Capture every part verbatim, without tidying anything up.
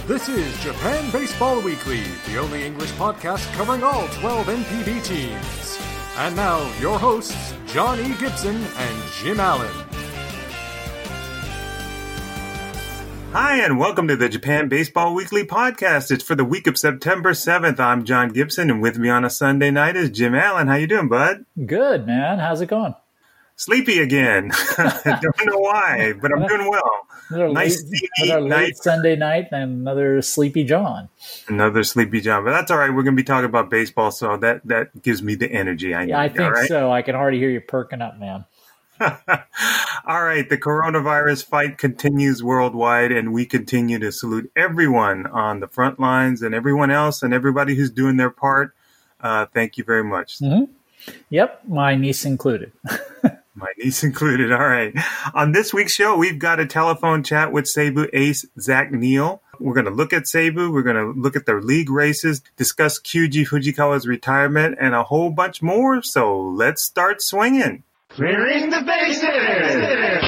This is Japan Baseball Weekly, the only English podcast covering all twelve N P B teams. And now, your hosts, John E. Gibson and Jim Allen. Hi, and welcome to the Japan Baseball Weekly podcast. It's for the week of September seventh. I'm John Gibson, and with me on a Sunday night is Jim Allen. How you doing, bud? Good, man. How's it going? Sleepy again. I don't know why, but I'm doing well. Another nice late, another late night. Sunday night and another sleepy John. Another sleepy John, but that's all right. We're going to be talking about baseball, so that, that gives me the energy I need. Yeah, I think right? so. I can already hear you perking up, man. All right, the coronavirus fight continues worldwide, and we continue to salute everyone on the front lines and everyone else and everybody who's doing their part. Uh, thank you very much. Mm-hmm. Yep, my niece included. My niece included. All right. On this week's show, we've got a telephone chat with Seibu ace Zach Neal. We're going to look at Seibu. We're going to look at their league races, discuss Kyuji Fujikawa's retirement, and a whole bunch more. So let's start swinging. Clearing the bases!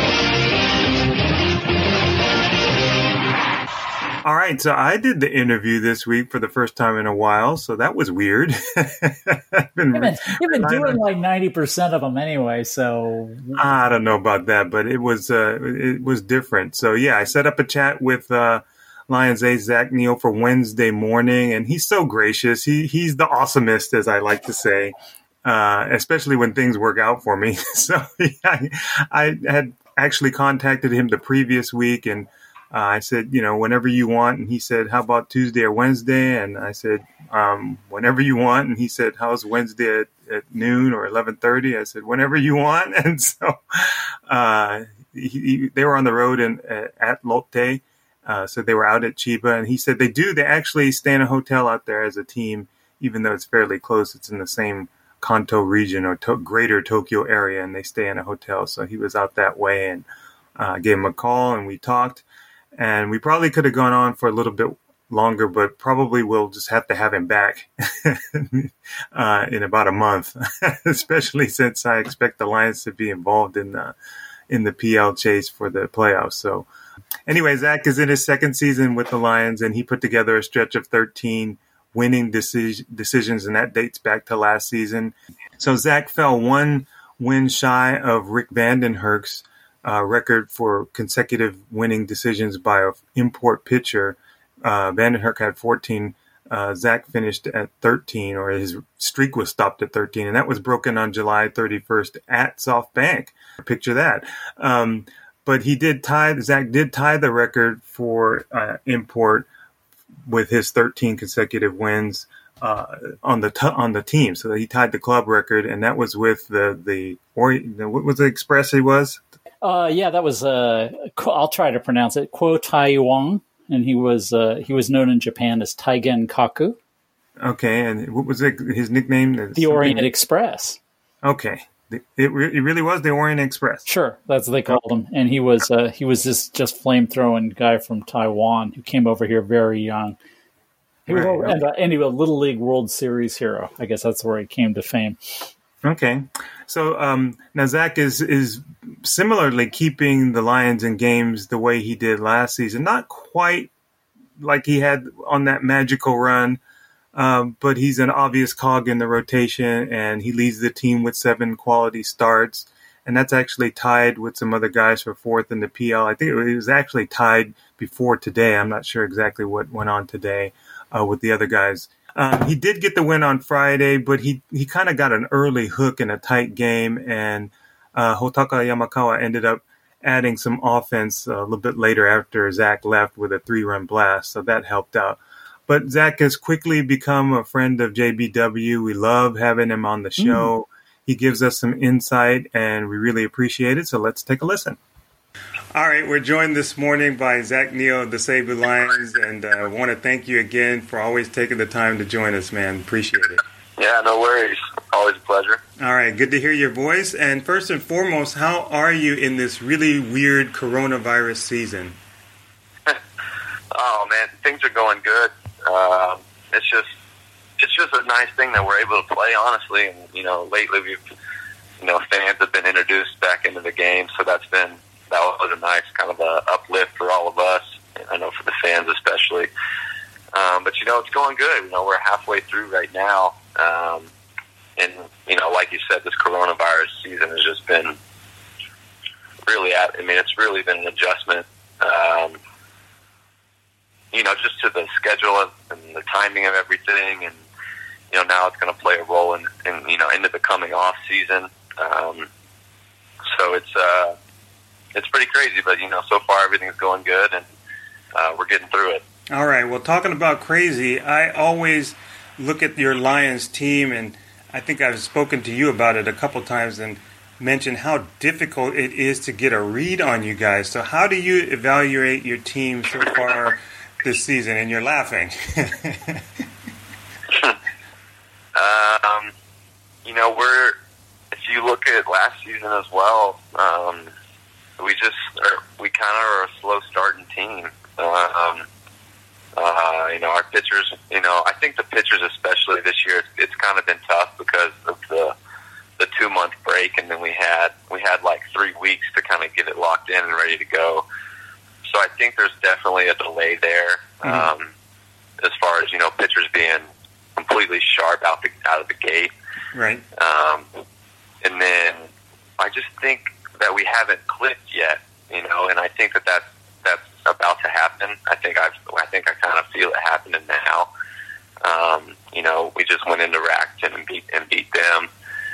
All right, so I did the interview this week for the first time in a while, so that was weird. I've been, you've been, you've been doing like ninety percent of them anyway, so... I don't know about that, but it was uh, it was different. So, yeah, I set up a chat with uh, Lions ace Zach Neal for Wednesday morning, and he's so gracious. He He's the awesomest, as I like to say, uh, especially when things work out for me. So, yeah, I, I had actually contacted him the previous week, and Uh, I said, you know, whenever you want. And he said, how about Tuesday or Wednesday? And I said, um, whenever you want. And he said, how's Wednesday at, at noon or eleven thirty? I said, whenever you want. And so uh, he, he, they were on the road in, uh, at Lotte. Uh, so they were out at Chiba. And he said they do. They actually stay in a hotel out there as a team, even though it's fairly close. It's in the same Kanto region or to- greater Tokyo area. And they stay in a hotel. So he was out that way, and uh, gave him a call and we talked. And we probably could have gone on for a little bit longer, but probably we'll just have to have him back uh, in about a month, especially since I expect the Lions to be involved in the, in the P L chase for the playoffs. So anyway, Zach is in his second season with the Lions, and he put together a stretch of thirteen winning deci- decisions, and that dates back to last season. So Zach fell one win shy of Rick Vandenherk's Uh, record for consecutive winning decisions by an import pitcher. Uh, Vandenherk had fourteen. Uh, Zach finished at thirteen, or his streak was stopped at thirteen, and that was broken on July thirty-first at SoftBank. Picture that. Um, but he did tie, Zach did tie the record for uh, import with his thirteen consecutive wins uh, on the t- on the team. So he tied the club record, and that was with the, the, or, what was the Express he was? Uh, yeah, that was, uh, I'll try to pronounce it, Kuo Taiwan, and he was uh, he was known in Japan as Taigen Kaku. Okay, and what was it, his nickname? The Something? Orient Express. Okay, it, it really was the Orient Express. Sure, that's what they called him, and he was uh, he was this just flame-throwing guy from Taiwan who came over here very young. He was right, over, okay. and, uh, and he was a Little League World Series hero. I guess that's where he came to fame. Okay, so um, now Zach is is similarly keeping the Lions in games the way he did last season. Not quite like he had on that magical run, um, but he's an obvious cog in the rotation, and he leads the team with seven quality starts. And that's actually tied with some other guys for fourth in the P L. I think it was actually tied before today. I'm not sure exactly what went on today uh, with the other guys. Um, he did get the win on Friday, but he, he kind of got an early hook in a tight game, and uh, Hotaka Yamakawa ended up adding some offense a little bit later after Zach left with a three-run blast, so that helped out. But Zach has quickly become a friend of J B W. We love having him on the show. Mm. He gives us some insight, and we really appreciate it, so let's take a listen. All right, we're joined this morning by Zach Neal of the Seibu Lions, and I uh, want to thank you again for always taking the time to join us, man. Appreciate it. Yeah, no worries. Always a pleasure. All right, good to hear your voice. And first and foremost, how are you in this really weird coronavirus season? Oh, man, things are going good. Uh, it's just it's just a nice thing that we're able to play, honestly. And, you know, lately we've, you know, fans have been introduced back into the game, so that's been, that was a nice kind of a uplift for all of us. I know for the fans especially. know, it's going good. You know, we're halfway through right now. Um, and, you know, like you said, this coronavirus season has just been really at, I mean, it's really been an adjustment, um, you know, just to the schedule of, and the timing of everything. And, you know, now it's going to play a role in, in, you know, into the coming off season. Um, so it's, uh, it's pretty crazy, but, you know, so far everything's going good, and uh, we're getting through it. All right. Well, talking about crazy, I always look at your Lions team, and I think I've spoken to you about it a couple times and mentioned how difficult it is to get a read on you guys. So how do you evaluate your team so far this season? And you're laughing. um, you know, we're, if you look at last season as well, um, we just, are, we kind of are a slow starting team. Um, Uh, you know, our pitchers, you know, I think the pitchers especially this year, it's, it's kind of been tough because of the the two month break, and then we had we had like three weeks to kind of get it locked in and ready to go. So I think there's definitely a delay there, mm-hmm. um, as far as, you know, pitchers being completely sharp out the out of the gate. Right. Um, and then I just think that we haven't clicked yet, you know, and I think that that's that's about to happen. I think I've, I think I kind of feel it happening now. Um, you know, we just went into Rackton and beat and beat them.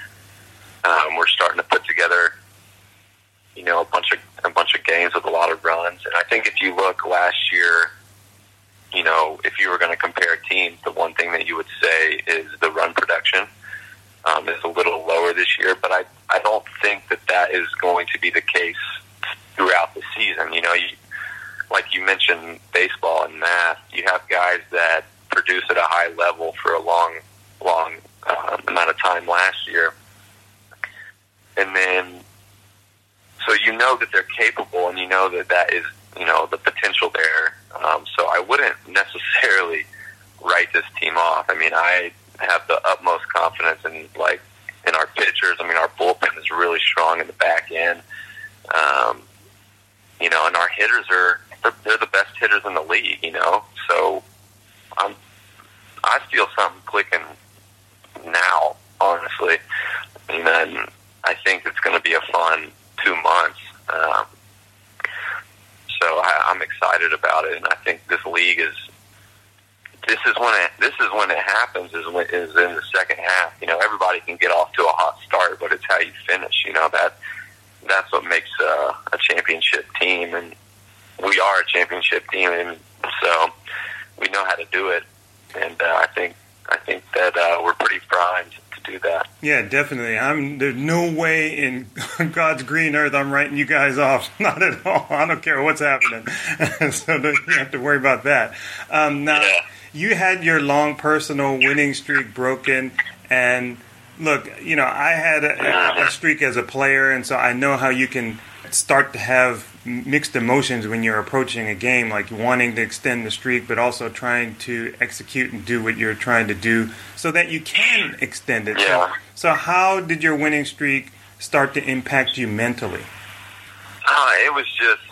Um, we're starting to put together, you know, a bunch of a bunch of games with a lot of runs. And I think if you look last year, you know, if you were going to compare teams, the one thing that you would say is the run production um, is a little lower this year. But I I don't think that that is going to be the case throughout the season. You know, you, like you mentioned, baseball and math, you have guys that produce at a high level for a long, long uh, amount of time last year. And then, so you know that they're capable, and you know that that is, you know, the potential there. Um, so I wouldn't necessarily write this team off. I mean, I have the utmost confidence in, like, in our pitchers. I mean, our bullpen is really strong in the back end. Um, you know, and our hitters are, they're, they're the best hitters in the league, you know. So I'm, I feel something clicking now, honestly. And then I think it's going to be a fun two months. Um, so I, I'm excited about it, and I think this league is. This is when it. This is when it happens. Is when, is in the second half. You know, everybody can get off to a hot start, but it's how you finish. You know, that that's what makes uh, a championship team, and we are a championship team, and so we know how to do it. And uh, I think I think that uh, we're pretty primed to do that. Yeah, definitely. I'm. There's no way in God's green earth I'm writing you guys off. Not at all. I don't care what's happening. So don't you have to worry about that. Um, now, yeah. You had your long personal winning streak broken, and look, you know, I had a, a streak as a player, and so I know how you can start to have mixed emotions when you're approaching a game, like wanting to extend the streak, but also trying to execute and do what you're trying to do so that you can extend it. Yeah. So, so how did your winning streak start to impact you mentally? Uh, it was just,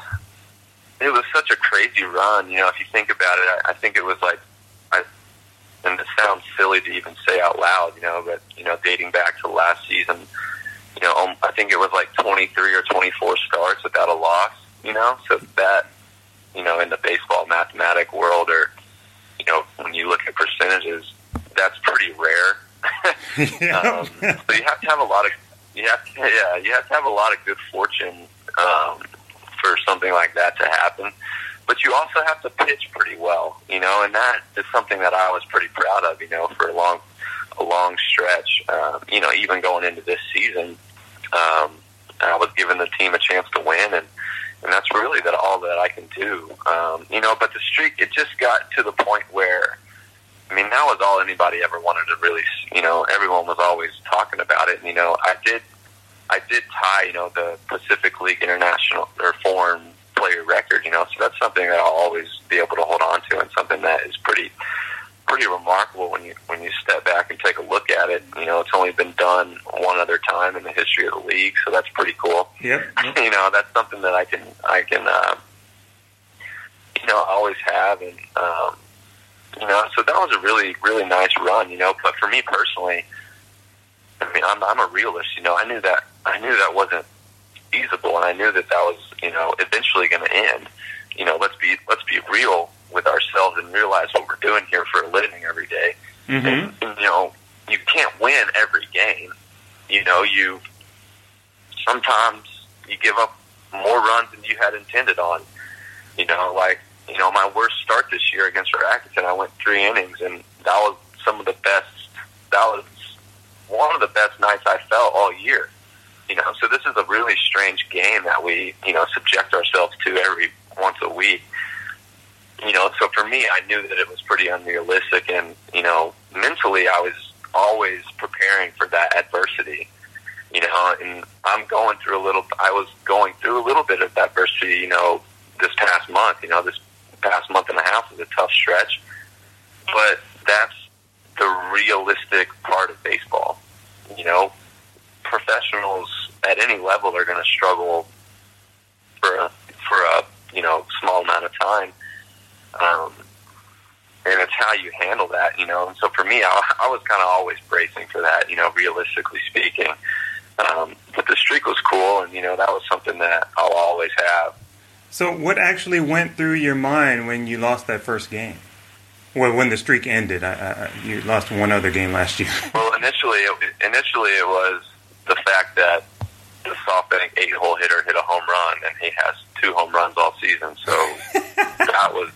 it was such a crazy run. You know, if you think about it, I, I think it was like, I, and it sounds silly to even say out loud, you know, but, you know, dating back to last season, you know, um, I think it was like twenty-three or twenty-four starts without a loss, you know, so that, you know, in the baseball mathematic world, or, you know, when you look at percentages, that's pretty rare. Yeah. um, so you have to have a lot of, you have to, yeah, you have to have a lot of good fortune um, for something like that to happen. But you also have to pitch pretty well, you know, and that is something that I was pretty proud of, you know, for a long, a long stretch. Uh, you know, even going into this season, um, I was giving the team a chance to win, and, and that's really that all that I can do. Um, you know, but the streak, it just got to the point where, I mean, that was all anybody ever wanted to really, you know, everyone was always talking about it. And, you know, I did, I did tie, you know, the Pacific League International or foreign player record, you know, so that's something that I'll always be able to hold on to, and something that is pretty, pretty remarkable when you when you step back and take a look at it. You know, it's only been done one other time in the history of the league, so that's pretty cool. Yep. Yep. You know, that's something that I can I can uh, you know always have, and um, You know, so that was a really, really nice run, you know. But for me personally, I mean, I'm, I'm a realist, you know. I knew that I knew that wasn't feasible, and I knew that that was, you know, eventually going to end. You know, let's be let's be real with ourselves and realize what we're doing here for a living every day. Mm-hmm. And, and, you know, you can't win every game. You know, you sometimes you give up more runs than you had intended on. You know, like, you know, my worst start this year against Atherton, I went three innings, and that was some of the best, that was one of the best nights I felt all year. You know, so this is a really strange game that we, you know, subject ourselves to every once a week. You know, so for me, I knew that it was pretty unrealistic, and, you know, mentally I was always preparing for that adversity. You know, and I'm going through a little, I was going through a little bit of adversity, you know, this past month. You know, this past month and a half was a tough stretch, but that's the realistic part of baseball. You know, professionals at any level are going to struggle for a, for a, you know, small amount of time. Um, and it's how you handle that, you know. And so for me, I, I was kind of always bracing for that, you know, realistically speaking. Um, but the streak was cool, and, you know, that was something that I'll always have. So what actually went through your mind when you lost that first game? Well, when the streak ended, I, I, you lost one other game last year. Well, initially, it, initially it was the fact that the SoftBank eight-hole hitter hit a home run, and he has two home runs all season. So that was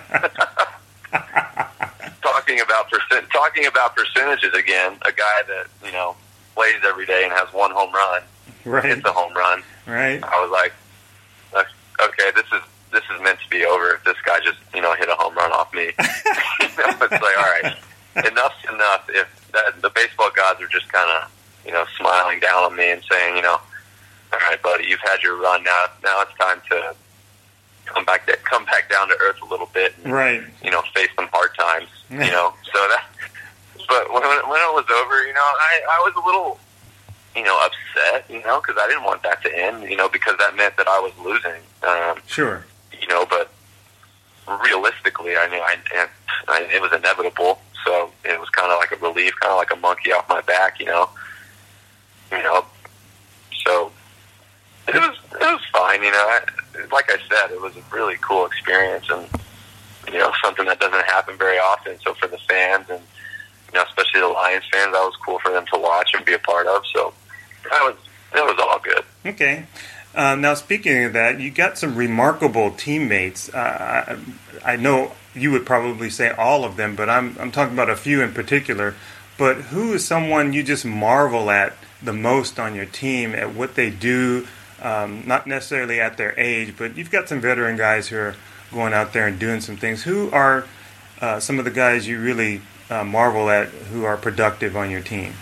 talking about percent, talking about percentages again. A guy that, you know, plays every day and has one home run, right. hits a home run. Right. I was like, okay, this is this is meant to be over. If this guy just, you know, hit a home run off me, you know, it's like, all right, enough's enough. If that, the baseball gods are just kind of, you know, smiling down on me and saying, you know, all right, buddy, you've had your run. Now, now it's time to come back, to, come back down to earth a little bit, and, right? You know, face some hard times. You know, so that. But when when it was over, you know, I I was a little, you know, upset, you know, because I didn't want that to end, you know, because that meant that I was losing. Um, sure. You know, but realistically, I knew I, I, it was inevitable. So it was kind of like a relief, kind of like a monkey off my back, you know. You know, so it was it was fine, you know. I, like I said, it was a really cool experience, and, you know, something that doesn't happen very often. So for the fans, and, you know, especially the Lions fans, that was cool for them to watch and be a part of. So that was it was all good. Okay. Uh, now, speaking of that, you got some remarkable teammates. Uh, I, I know you would probably say all of them, but I'm I'm talking about a few in particular. But who is someone you just marvel at the most on your team, at what they do, um, not necessarily at their age, but you've got some veteran guys who are going out there and doing some things. Who are uh, some of the guys you really uh, marvel at who are productive on your team?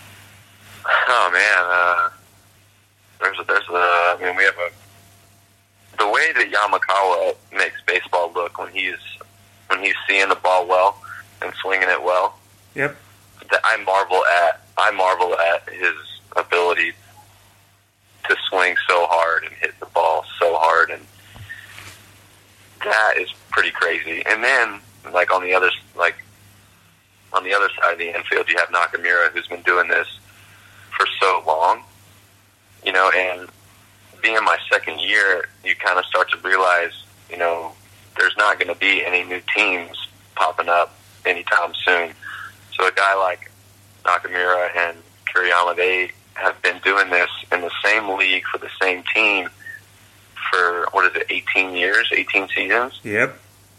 Oh, man, uh... There's a, there's a, I mean, we have a, the way that Yamakawa makes baseball look when he's, when he's seeing the ball well and swinging it well. Yep. That I marvel at, I marvel at his ability to swing so hard and hit the ball so hard, and that is pretty crazy. And then, like, on the other, like, on the other side of the infield, you have Nakamura, who's been doing this for so long. You know, and being my second year, you kind of start to realize, you know, there's not going to be any new teams popping up anytime soon. So a guy like Nakamura and Kiriyama, they have been doing this in the same league for the same team for, what is it, eighteen years, eighteen seasons? Yep.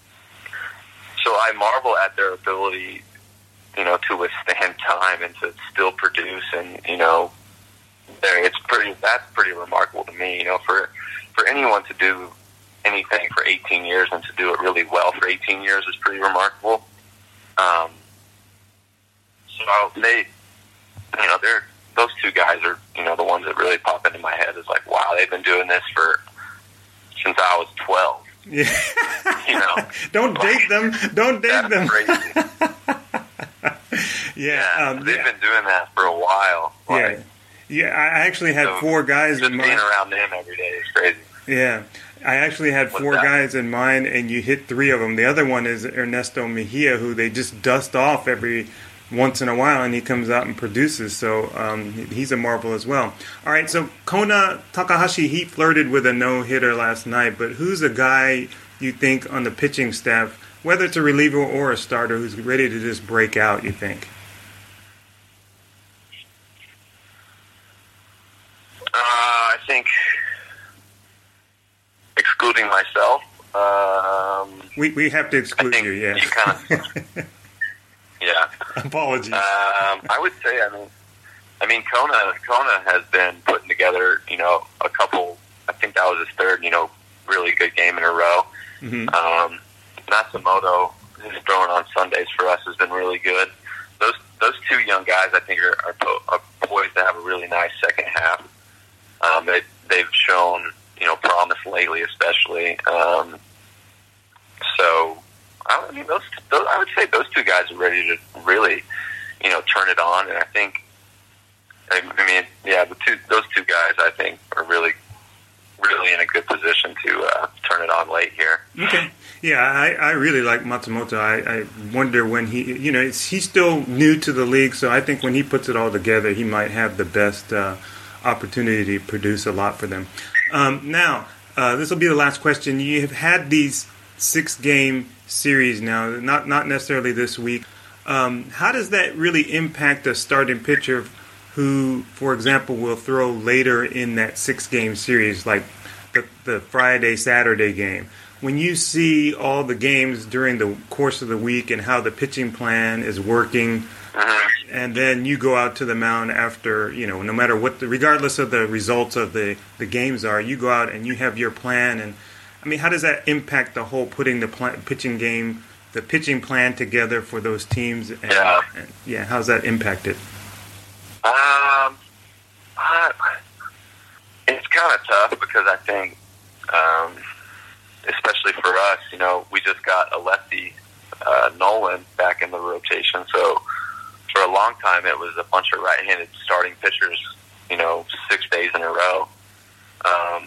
So I marvel at their ability, you know, to withstand time and to still produce, and, you know, There, it's pretty. That's pretty remarkable to me. You know, for for anyone to do anything for eighteen years and to do it really well for eighteen years is pretty remarkable. Um, so they, you know, they're those two guys are, you know, the ones that really pop into my head. Is like, wow, they've been doing this for since I was twelve. Yeah. You know, don't like, date them. Don't date that's them. Crazy. yeah, yeah um, they've yeah. been doing that for a while. Like, yeah. Yeah, I actually had so four guys just in my... being around them every day is crazy. Yeah. I actually had four guys in mind, and you hit three of them. The other one is Ernesto Mejia, who they just dust off every once in a while, and he comes out and produces. So um, he's a marvel as well. All right, so Kona Takahashi, he flirted with a no-hitter last night, but who's a guy you think on the pitching staff, whether it's a reliever or a starter, who's ready to just break out, you think? Uh, I think, excluding myself, um, we we have to exclude you. Yeah. You kind of, yeah. Apologies. Um, I would say, I mean, I mean, Kona Kona has been putting together, you know, a couple. I think that was his third, you know, really good game in a row. Mm-hmm. Um, Matsumoto, who's throwing on Sundays for us, has been really good. Those those two young guys, I think, are, are, po- are poised to have a really nice second half. Um, they, they've shown, you know, promise lately, especially. Um, so, I mean, those, those, I would say those two guys are ready to really, you know, turn it on. And I think, I mean, yeah, the two, those two guys, I think, are really, really in a good position to uh, turn it on late here. Okay. Yeah, I, I really like Matsumoto. I, I wonder when he, you know, it's, he's still new to the league, so I think when he puts it all together, he might have the best uh, opportunity to produce a lot for them. Um, now, uh, this will be the last question. You have had these six-game series now, not not necessarily this week. Um, how does that really impact a starting pitcher who, for example, will throw later in that six-game series, like the, the Friday, Saturday game? When you see all the games during the course of the week and how the pitching plan is working, and then you go out to the mound after, you know, no matter what, the, regardless of the results of the, the games are, you go out and you have your plan. And I mean, how does that impact the whole putting the plan, pitching game, the pitching plan together for those teams? And, yeah. And, yeah. How's that impacted? Um, uh, it's kind of tough because I think, um, especially for us, you know, we just got a lefty, uh, Nolan, back in the rotation. So for a long time, it was a bunch of right-handed starting pitchers, you know, six days in a row. Um,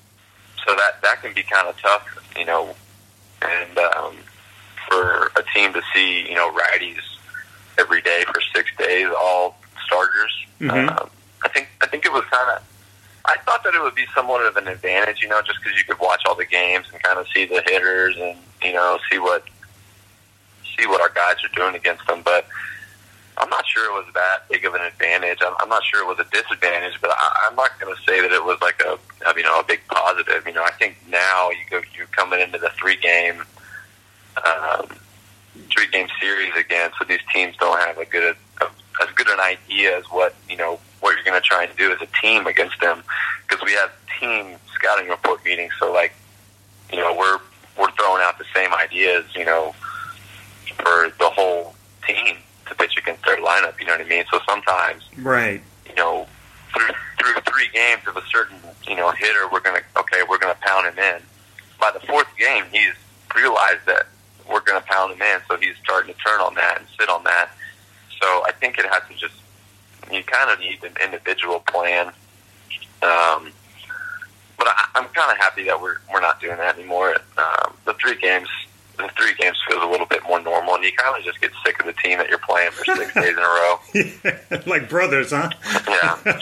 so that, that can be kind of tough, you know, and um, for a team to see, you know, righties every day for six days, all starters. Mm-hmm. Um, I think I think it was kind of. I thought that it would be somewhat of an advantage, you know, just because you could watch all the games and kind of see the hitters and, you know, see what see what our guys are doing against them. But I'm not sure it was that big of an advantage. I'm, I'm not sure it was a disadvantage, but I, I'm not going to say that it was like a, a, you know, a big positive. You know, I think now you go, you're coming into the three game, um, three game series again, so these teams don't have a good, a, as good an idea as what, you know, what you're going to try and do as a team against them, because we have team scouting report meetings. So, like, you know, we're we're throwing out the same ideas, you know, for the whole team to pitch against their lineup. You know what I mean? So sometimes, right, you know, through through three games of a certain, you know, hitter, we're gonna okay, we're gonna pound him in. By the fourth game, he's realized that we're gonna pound him in, so he's starting to turn on that and sit on that. So I think it has to just. You kind of need an individual plan, um, but I, I'm kind of happy that we're we're not doing that anymore. Um, the three games, the three games feels a little bit more normal, and you kind of just get sick of the team that you're playing for six days in a row. Yeah, like brothers, huh? Yeah,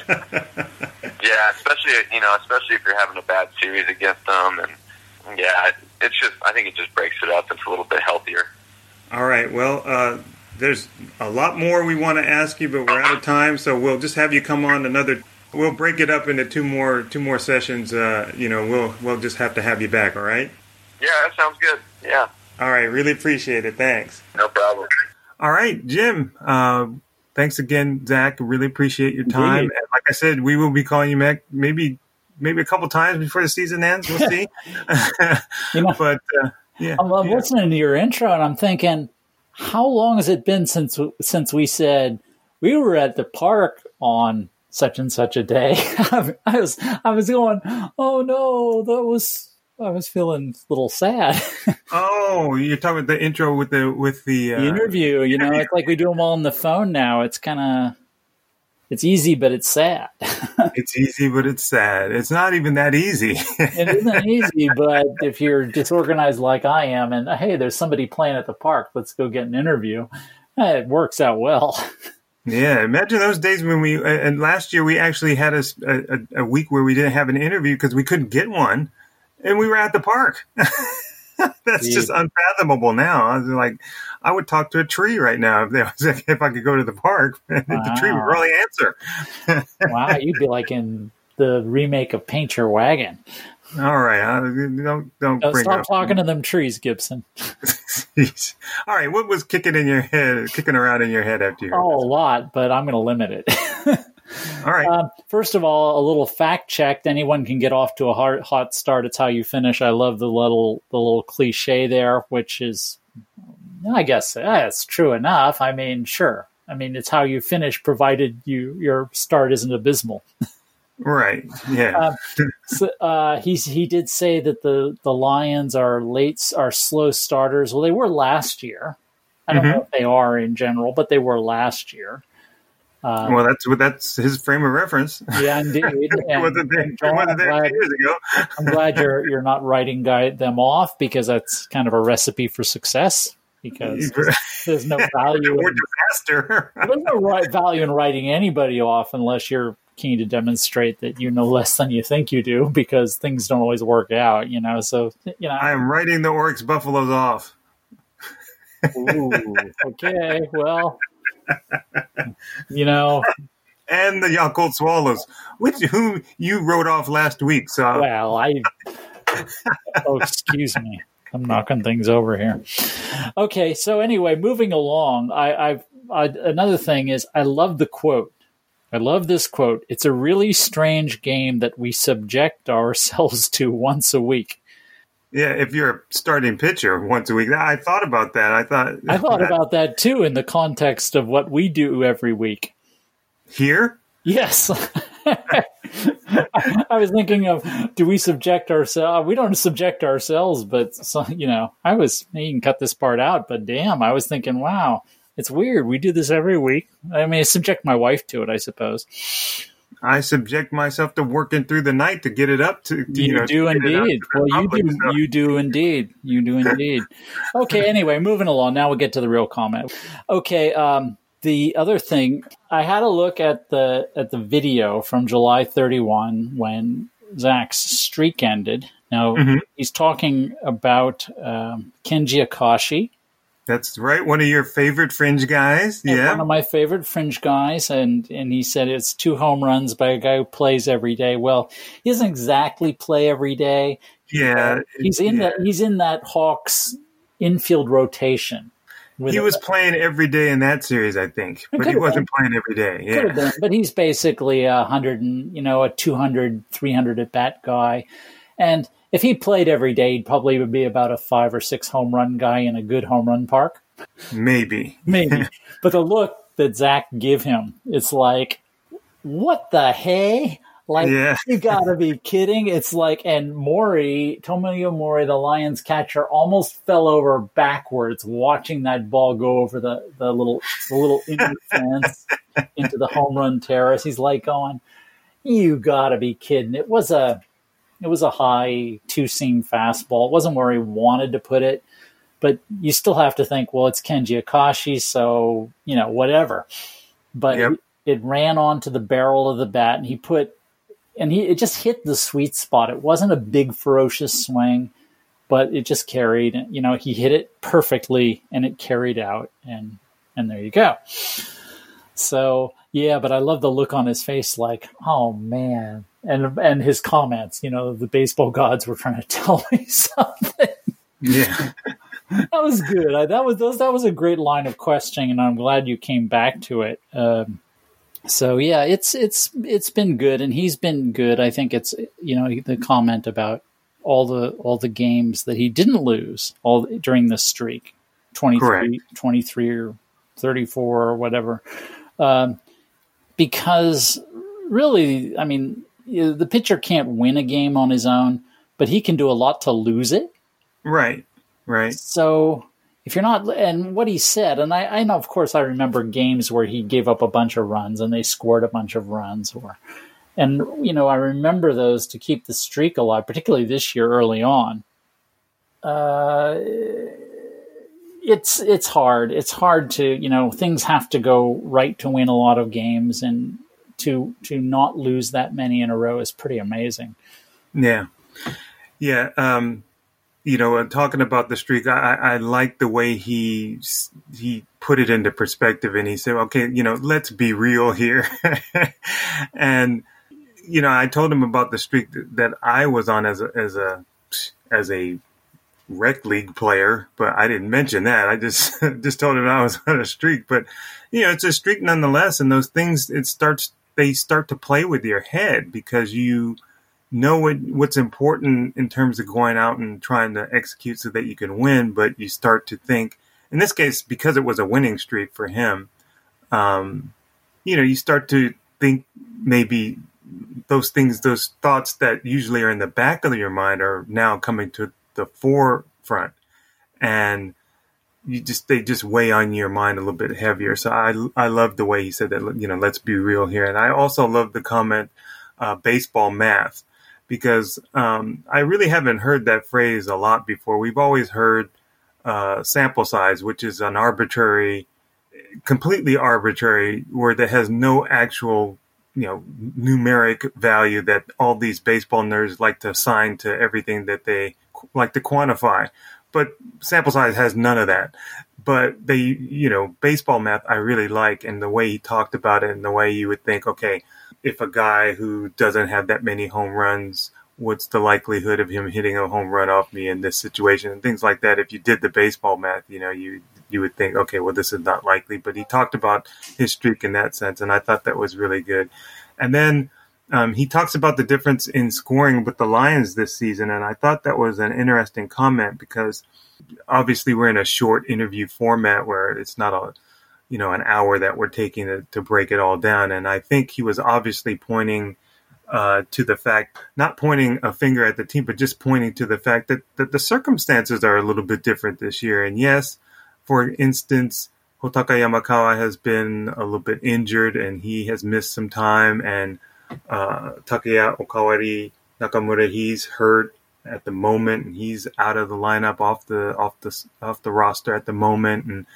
yeah. Especially you know, especially if you're having a bad series against them, and yeah, it, it's just I think it just breaks it up. It's a little bit healthier. All right. Well. Uh There's a lot more we want to ask you, but we're out of time, so we'll just have you come on another. We'll break it up into two more two more sessions. Uh, you know, we'll we'll just have to have you back. All right? Yeah, that sounds good. Yeah. All right. Really appreciate it. Thanks. No problem. All right, Jim. Uh, thanks again, Zach. Really appreciate your time. Indeed. And like I said, we will be calling you back maybe maybe a couple times before the season ends. We'll see. You know, but uh, yeah, I'm, I'm yeah. listening to your intro, and I'm thinking, how long has it been since since we said we were at the park on such and such a day? I was I was going, oh no, that was I was feeling a little sad. Oh, you're talking about the intro with the with the, uh, the interview. You know, it's like we do them all on the phone now. It's kind of it's easy, but it's sad. It's easy, but it's sad. It's not even that easy. It isn't easy, but if you're disorganized like I am, and hey, there's somebody playing at the park, let's go get an interview. It works out well. Yeah, imagine those days when we, and last year we actually had a, a, a week where we didn't have an interview because we couldn't get one, and we were at the park. That's just unfathomable now. I was like, I would talk to a tree right now if, they was, if I could go to the park. Wow. The tree would really answer. Wow, you'd be like in the remake of Paint Your Wagon. All right, uh, don't don't no, bring stop up. talking to them trees, Gibson. All right, what was kicking in your head, kicking around in your head after you? Oh, a lot, but I'm going to limit it. All right. Um, first of all, a little fact check. Anyone can get off to a hot, hot start. It's how you finish. I love the little the little cliche there, which is, I guess, yeah, it's true enough. I mean, sure. I mean, it's how you finish, provided you your start isn't abysmal. Right. Yeah. um, so, uh, he's he did say that the the Lions are late are slow starters. Well, they were last year. I don't mm-hmm. know if they are in general, but they were last year. Um, well, that's that's his frame of reference. Yeah, indeed. And, wasn't there, and John, wasn't there I'm, glad, years ago. I'm glad you're you're not writing guy, them off, because that's kind of a recipe for success. Because there's no value. Or in, disaster. There's no right value in writing anybody off unless you're keen to demonstrate that you know less than you think you do, because things don't always work out. You know, so you know. I am writing the Oryx Buffaloes off. Ooh, okay, well. You know, and the Yakult Swallows, which who you wrote off last week. So well, I oh, excuse me, I'm knocking things over here. Okay, so anyway, moving along, I, I've I, another thing is I love the quote. I love this quote. It's a really strange game that we subject ourselves to once a week. Yeah, if you're a starting pitcher once a week. I thought about that. I thought I thought that, about that too in the context of what we do every week. Here? Yes. I was thinking of, do we subject ourselves? We don't subject ourselves, but, so, you know, I was, you can cut this part out, but damn, I was thinking, wow, it's weird. We do this every week. I mean, I subject my wife to it, I suppose. I subject myself to working through the night to get it up to. to you you know, do indeed. Well, you do. Stuff. You do indeed. You do indeed. Okay. Anyway, moving along. Now we'll get to the real comment. Okay. Um, the other thing, I had a look at the at the video from July thirty-first when Zach's streak ended. Now mm-hmm. he's talking about um, Kenji Akashi. That's right. One of your favorite Fringe guys. And yeah. One of my favorite Fringe guys. And, and he said it's two home runs by a guy who plays every day. Well, he doesn't exactly play every day. Yeah. He's in yeah. that, he's in that Hawks infield rotation. He was playing every day in that series, I think, but he wasn't been. playing every day. Yeah. Could have been, but he's basically a hundred and, you know, a two hundred, three hundred at bat guy. And if he played every day, he'd probably would be about a five or six home run guy in a good home run park. Maybe. Maybe. But the look that Zach give him, it's like, what the hey? Like, yeah. You gotta be kidding. It's like, and Mori, Tomoyo Mori, the Lions catcher, almost fell over backwards watching that ball go over the, the little the little inner fence into the home run terrace. He's like going, you gotta be kidding. It was a It was a high two-seam fastball. It wasn't where he wanted to put it, but you still have to think, well, it's Kenji Akashi, so, you know, whatever. But yep. it, it ran onto the barrel of the bat, and he put, and he it just hit the sweet spot. It wasn't a big, ferocious swing, but it just carried. You know, he hit it perfectly, and it carried out, and and there you go. So, yeah, but I love the look on his face like, oh, man. And and his comments, you know, the baseball gods were trying to tell me something. Yeah. That was good. I, that was those, that was a great line of questioning, and I'm glad you came back to it. Um, so, yeah, it's it's it's been good, and he's been good. I think it's, you know, the comment about all the all the games that he didn't lose all during this streak, twenty-three, twenty-three or thirty-four or whatever. Um, because really, I mean, the pitcher can't win a game on his own, but he can do a lot to lose it. Right, right. So if you're not, and what he said, and I, I know, of course, I remember games where he gave up a bunch of runs and they scored a bunch of runs, or, and, you know, I remember those to keep the streak alive, particularly this year early on. Uh, it's, it's hard. It's hard to, you know, things have to go right to win a lot of games, and to, to not lose that many in a row is pretty amazing. Yeah. Yeah. Um, You know, talking about the streak, I, I like the way he he put it into perspective, and he said, "Okay, you know, let's be real here." And you know, I told him about the streak that I was on as a as a as a rec league player, but I didn't mention that. I just just told him I was on a streak. But you know, it's a streak nonetheless, and those things it starts they start to play with your head, because you know what, what's important in terms of going out and trying to execute so that you can win, but you start to think, in this case, because it was a winning streak for him, um, you know, you start to think maybe those things, those thoughts that usually are in the back of your mind are now coming to the forefront, and you just, they just weigh on your mind a little bit heavier. So I, I love the way he said that, you know, let's be real here. And I also love the comment, uh, baseball math. Because um, I really haven't heard that phrase a lot before. We've always heard uh, sample size, which is an arbitrary, completely arbitrary word that has no actual, you know, numeric value that all these baseball nerds like to assign to everything that they like to quantify. But sample size has none of that. But they, you know, baseball math I really like, and the way he talked about it, and the way you would think, okay, if a guy who doesn't have that many home runs, what's the likelihood of him hitting a home run off me in this situation, and things like that. If you did the baseball math, you know, you you would think, okay, well, this is not likely. But he talked about his streak in that sense, and I thought that was really good. And then um, he talks about the difference in scoring with the Lions this season, and I thought that was an interesting comment, because obviously we're in a short interview format where it's not a you know, an hour that we're taking to, to break it all down. And I think he was obviously pointing uh, to the fact, not pointing a finger at the team, but just pointing to the fact that, that the circumstances are a little bit different this year. And yes, for instance, Hotaka Yamakawa has been a little bit injured and he has missed some time. And uh, Takeya Okawari Nakamura, he's hurt at the moment, and he's out of the lineup, off the off the off the roster at the moment. And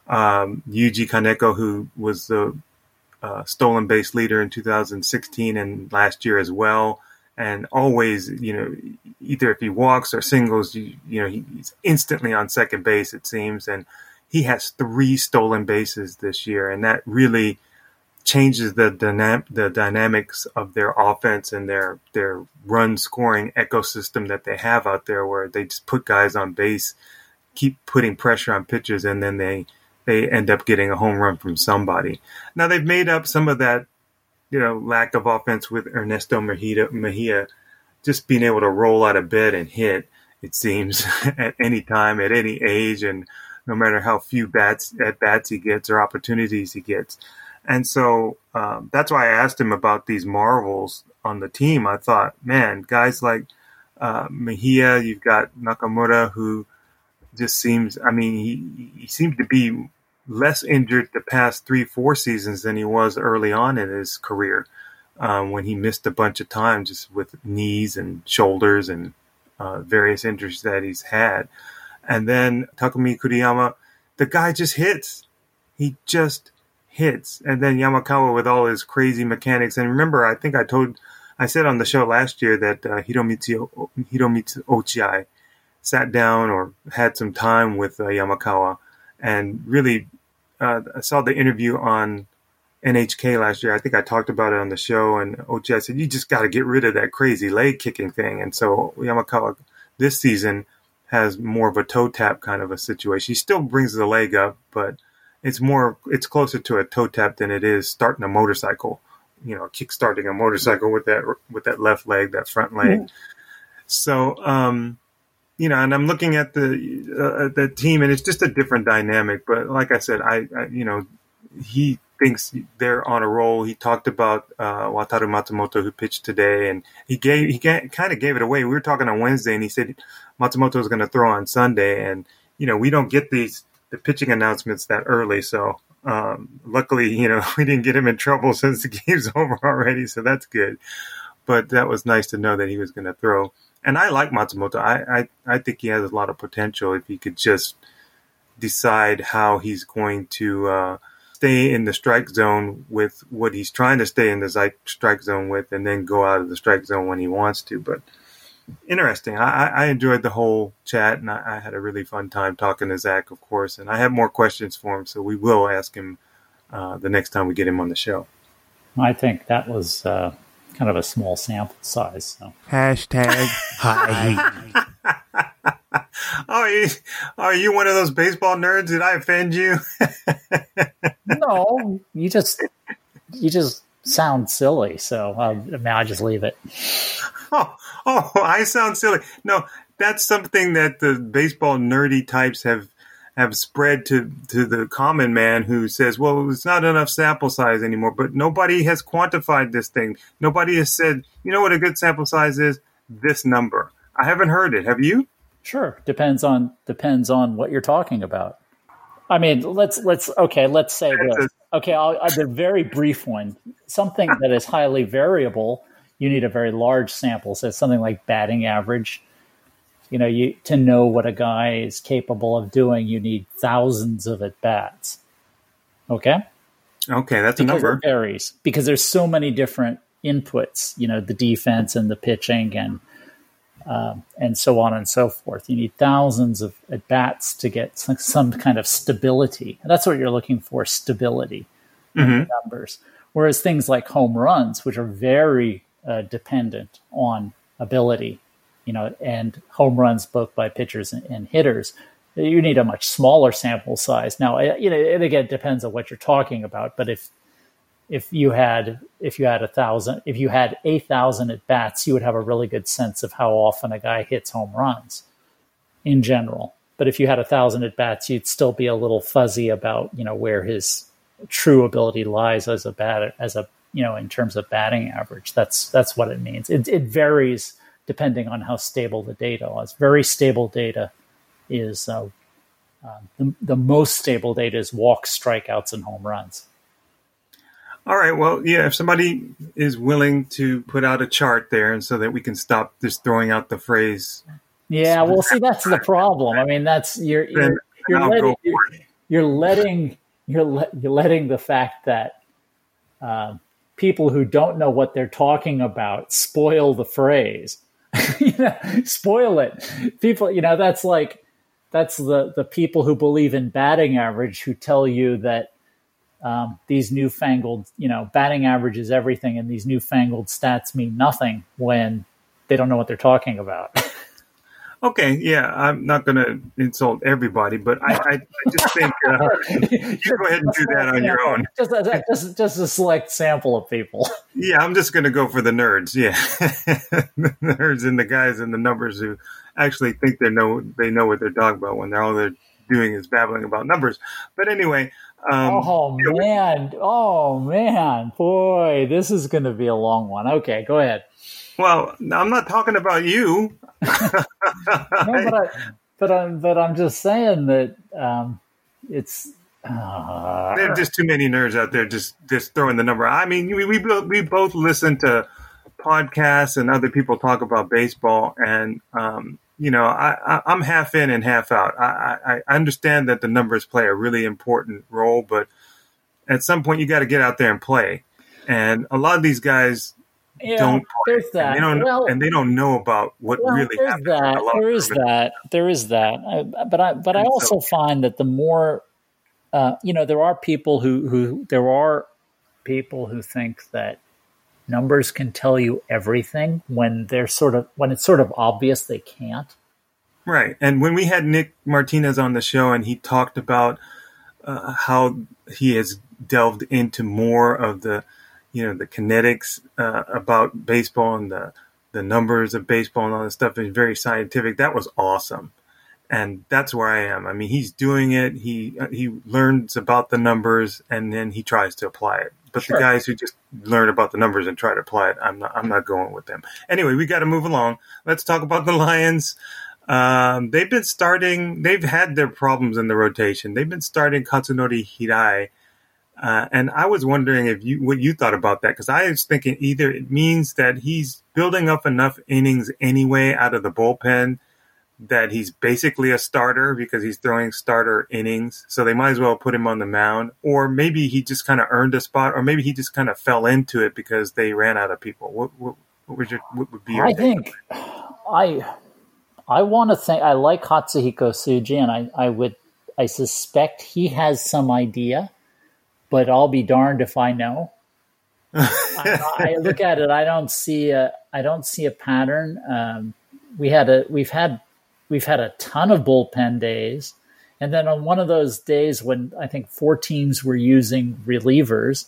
Um, Yuji Kaneko, who was the uh, stolen base leader in two thousand sixteen and last year as well, and always, you know, either if he walks or singles, you, you know, he, he's instantly on second base, it seems, and he has three stolen bases this year, and that really changes the dynam- the dynamics of their offense and their their run scoring ecosystem that they have out there, where they just put guys on base, keep putting pressure on pitchers, and then they they end up getting a home run from somebody. Now, they've made up some of that, you know, lack of offense with Ernesto Mejia, Mejia just being able to roll out of bed and hit, it seems, at any time, at any age, and no matter how few bats at bats he gets or opportunities he gets. And so um, that's why I asked him about these marvels on the team. I thought, man, guys like uh, Mejia, you've got Nakamura, who just seems, I mean, he, he seemed to be less injured the past three, four seasons than he was early on in his career, um, when he missed a bunch of time just with knees and shoulders and uh, various injuries that he's had. And then Takumi Kuriyama, the guy just hits. He just hits. And then Yamakawa with all his crazy mechanics. And remember, I think I told, I said on the show last year that uh, Hiromitsu, Hiromitsu Ochiai sat down or had some time with uh, Yamakawa, and really uh, I saw the interview on N H K last year. I think I talked about it on the show, and Ochiai said, you just got to get rid of that crazy leg kicking thing. And so Yamakawa this season has more of a toe tap kind of a situation. He still brings the leg up, but it's more, it's closer to a toe tap than it is starting a motorcycle, you know, kick starting a motorcycle with that, with that left leg, that front leg. Mm-hmm. So, um, you know, and I'm looking at the uh, the team, and it's just a different dynamic. But like I said, I, I you know, he thinks they're on a roll. He talked about uh, Wataru Matsumoto, who pitched today, and he gave he kind of gave it away. We were talking on Wednesday, and he said Matsumoto was going to throw on Sunday, and you know, we don't get these the pitching announcements that early. So um, luckily, you know, we didn't get him in trouble since the game's over already. So that's good. But that was nice to know that he was going to throw. And I like Matsumoto. I, I, I think he has a lot of potential if he could just decide how he's going to uh, stay in the strike zone with what he's trying to stay in the strike zone with, and then go out of the strike zone when he wants to. But interesting. I, I enjoyed the whole chat, and I, I had a really fun time talking to Zach, of course. And I have more questions for him, so we will ask him uh, the next time we get him on the show. I think that was uh, kind of a small sample size. So. Hashtag hi. Oh, are you, are you one of those baseball nerds? Did I offend you? No, you just you just sound silly. So uh, I mean, I just leave it. Oh, oh, I sound silly. No, that's something that the baseball nerdy types have have spread to, to the common man who says, well, it's not enough sample size anymore. But nobody has quantified this thing. Nobody has said, you know what a good sample size is? This number. I haven't heard it. Have you? Sure. Depends on depends on what you're talking about. I mean, let's let's okay. Let's say this. Okay, I'll, I'll the very brief one. Something that is highly variable. You need a very large sample. So something like batting average. You know, you to know what a guy is capable of doing, you need thousands of at bats. Okay. Okay, that's a because number. It varies because there's so many different inputs. You know, the defense and the pitching and. Um, and so on and so forth. You need thousands of at bats to get some, some kind of stability. And that's what you're looking for, stability mm-hmm. in the numbers. Whereas things like home runs, which are very uh, dependent on ability, you know, and home runs both by pitchers and, and hitters, you need a much smaller sample size. Now, you know, it again depends on what you're talking about. But if If you had if you had a thousand if you had a thousand at bats, you would have a really good sense of how often a guy hits home runs in general. But if you had a thousand at bats, you'd still be a little fuzzy about, you know, where his true ability lies as a bat as a you know in terms of batting average. That's that's what it means. It it varies depending on how stable the data is. Very stable data is uh, uh, the the most stable data is walks, strikeouts, and home runs. All right. Well, yeah, if somebody is willing to put out a chart there and so that we can stop just throwing out the phrase. Yeah, well, see, that's the problem. I mean, that's you're you're, you're, letting, you're, you're letting you're le- you're letting the fact that uh, people who don't know what they're talking about spoil the phrase. you know, spoil it. People, you know, that's like that's the the people who believe in batting average who tell you that. Um, these newfangled, you know, batting average is everything, and these newfangled stats mean nothing when they don't know what they're talking about. Okay, yeah, I'm not going to insult everybody, but I, I, I just think uh, you go ahead and do that on your own. Just a, just, just a select sample of people. Yeah, I'm just going to go for the nerds. Yeah, the nerds and the guys and the numbers who actually think they know they know what they're talking about when they're all they're doing is babbling about numbers. But anyway. Um, oh man! Oh man! Boy, this is going to be a long one. Okay, go ahead. Well, I'm not talking about you. no, but I, but I'm but I'm just saying that um, it's. Uh, there are just too many nerds out there just just throwing the number. I mean, we we we both listen to podcasts and other people talk about baseball, and um, you know, I, I, I'm half in and half out. I, I, I understand that the numbers play a really important role, but at some point you got to get out there and play. And a lot of these guys yeah, don't play. There's that. And they don't, well, and they don't know about what well, really there's happens. That. There is that. There is that. I, but I but I also so, find that the more, uh, you know, there are people who, who there are people who think that numbers can tell you everything when they're sort of when it's sort of obvious they can't. Right. And when we had Nick Martinez on the show and he talked about uh, how he has delved into more of the, you know, the kinetics uh, about baseball and the, the numbers of baseball and all this stuff is very scientific. That was awesome. And that's where I am. I mean, he's doing it. He he learns about the numbers and then he tries to apply it. But sure. The guys who just learn about the numbers and try to apply it, I'm not I'm not going with them. Anyway, we got to move along. Let's talk about the Lions. Um, they've been starting. They've had their problems in the rotation. They've been starting Katsunori Hirai, uh, and I was wondering if you what you thought about that, because I was thinking either it means that he's building up enough innings anyway out of the bullpen that he's basically a starter because he's throwing starter innings, so they might as well put him on the mound, or maybe he just kind of earned a spot, or maybe he just kind of fell into it because they ran out of people. What, what, what would your what would be your I think I. I want to think I like Katsuhiko Tsuji, and I, I would I suspect he has some idea, but I'll be darned if I know. I, I look at it, I don't see a I don't see a pattern. Um, we had a we've had we've had a ton of bullpen days, and then on one of those days when I think four teams were using relievers,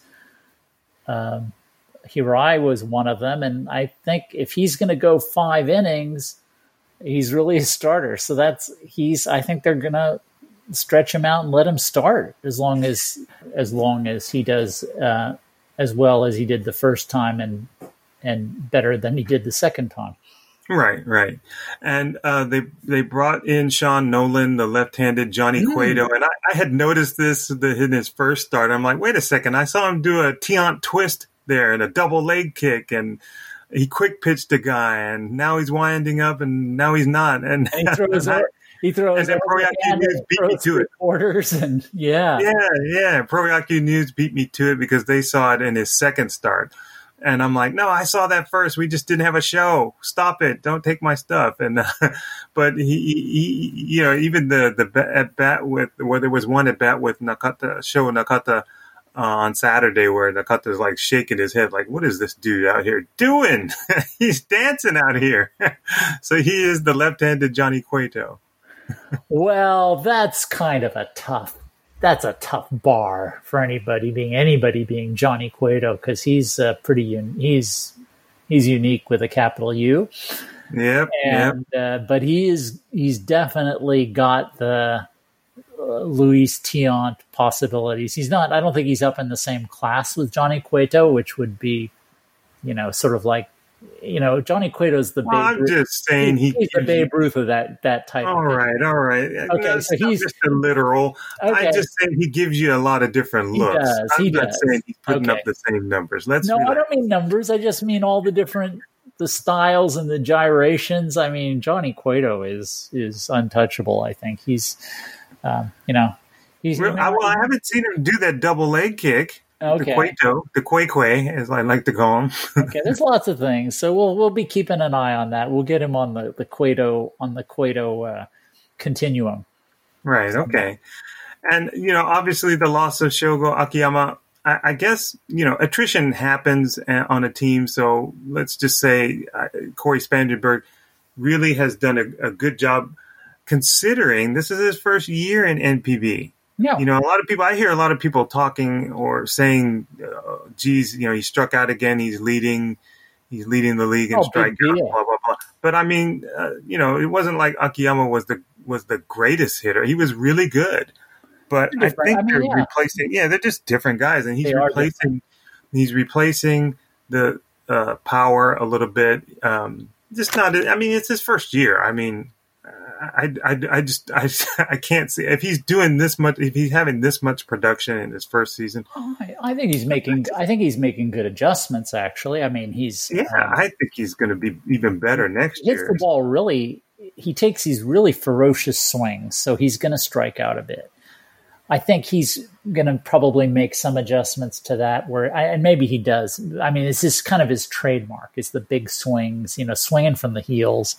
um, Hirai was one of them, and I think if he's going to go five innings, he's really a starter. So that's he's. I think they're gonna stretch him out and let him start as long as as long as he does uh, as well as he did the first time and and better than he did the second time. Right, right. And uh, they they brought in Sean Nolan, the left-handed Johnny mm. Cueto, and I, I had noticed this the, in his first start. I'm like, wait a second, I saw him do a Tiant twist there and a double leg kick, and he quick pitched a guy, and now he's winding up, and now he's not. And, and he throws it. He throws. And then Pro-Yaku News beat me to it. Quarters and yeah, yeah, yeah. Pro-Yaku News beat me to it because they saw it in his second start, and I'm like, no, I saw that first. We just didn't have a show. Stop it! Don't take my stuff. And uh, but he, he, you know, even the the at bat with well, there was one at bat with Nakata, Sho Nakata. Uh, on Saturday where Nakata's like shaking his head like, what is this dude out here doing? He's dancing out here. So he is the left-handed Johnny Cueto. Well, that's kind of a tough, that's a tough bar for anybody being, anybody being Johnny Cueto, because he's uh, pretty, un- he's, he's unique with a capital U. Yep. And, yep. Uh, but he is, he's definitely got the, Uh, Luis Tiant possibilities. He's not, I don't think he's up in the same class with Johnny Cueto, which would be, you know, sort of like, you know, Johnny Cueto's the well, Babe I'm Ruth. just saying he, he's the Babe Ruth of that, that type all of thing. right, all right. Okay, That's so he's just a literal. okay. I'm just saying he gives you a lot of different looks. He does, I'm he not does. saying he's putting okay. up the same numbers. Let's No, relax. I don't mean numbers. I just mean all the different, the styles and the gyrations. I mean, Johnny Cueto is, is untouchable. I think he's, um, you know, He's, well, I, well, I haven't seen him do that double leg kick. Okay. The Cueto, the Quay as I like to call him. Okay, there's lots of things, so we'll we'll be keeping an eye on that. We'll get him on the the Cueto on the Cueto uh, continuum. Right. Okay. And you know, obviously, the loss of Shogo Akiyama. I, I guess you know attrition happens on a team. So let's just say uh, Corey Spangenberg really has done a, a good job, considering this is his first year in N P B. Yeah. You know, a lot of people, I hear a lot of people talking or saying, uh, geez, you know, he struck out again. He's leading, he's leading the league in Oh, strikeouts, big deal. blah, blah, blah. But I mean, uh, you know, it wasn't like Akiyama was the, was the greatest hitter. He was really good, but I Different. think I mean, they're yeah. replacing, yeah, they're just different guys, and he's They are replacing, he's replacing the uh, power a little bit. Um, just not, I mean, it's his first year. I mean, I, I, I just I, I can't see if he's doing this much, if he's having this much production in his first season. I, I think he's making I think he's making good adjustments. Actually, I mean he's Yeah, um, I think he's going to be even better next he hits year. the ball really. He takes these really ferocious swings, so he's going to strike out a bit. I think he's going to probably make some adjustments to that, where and maybe he does. I mean, it's just kind of his trademark. It's the big swings, you know, swinging from the heels.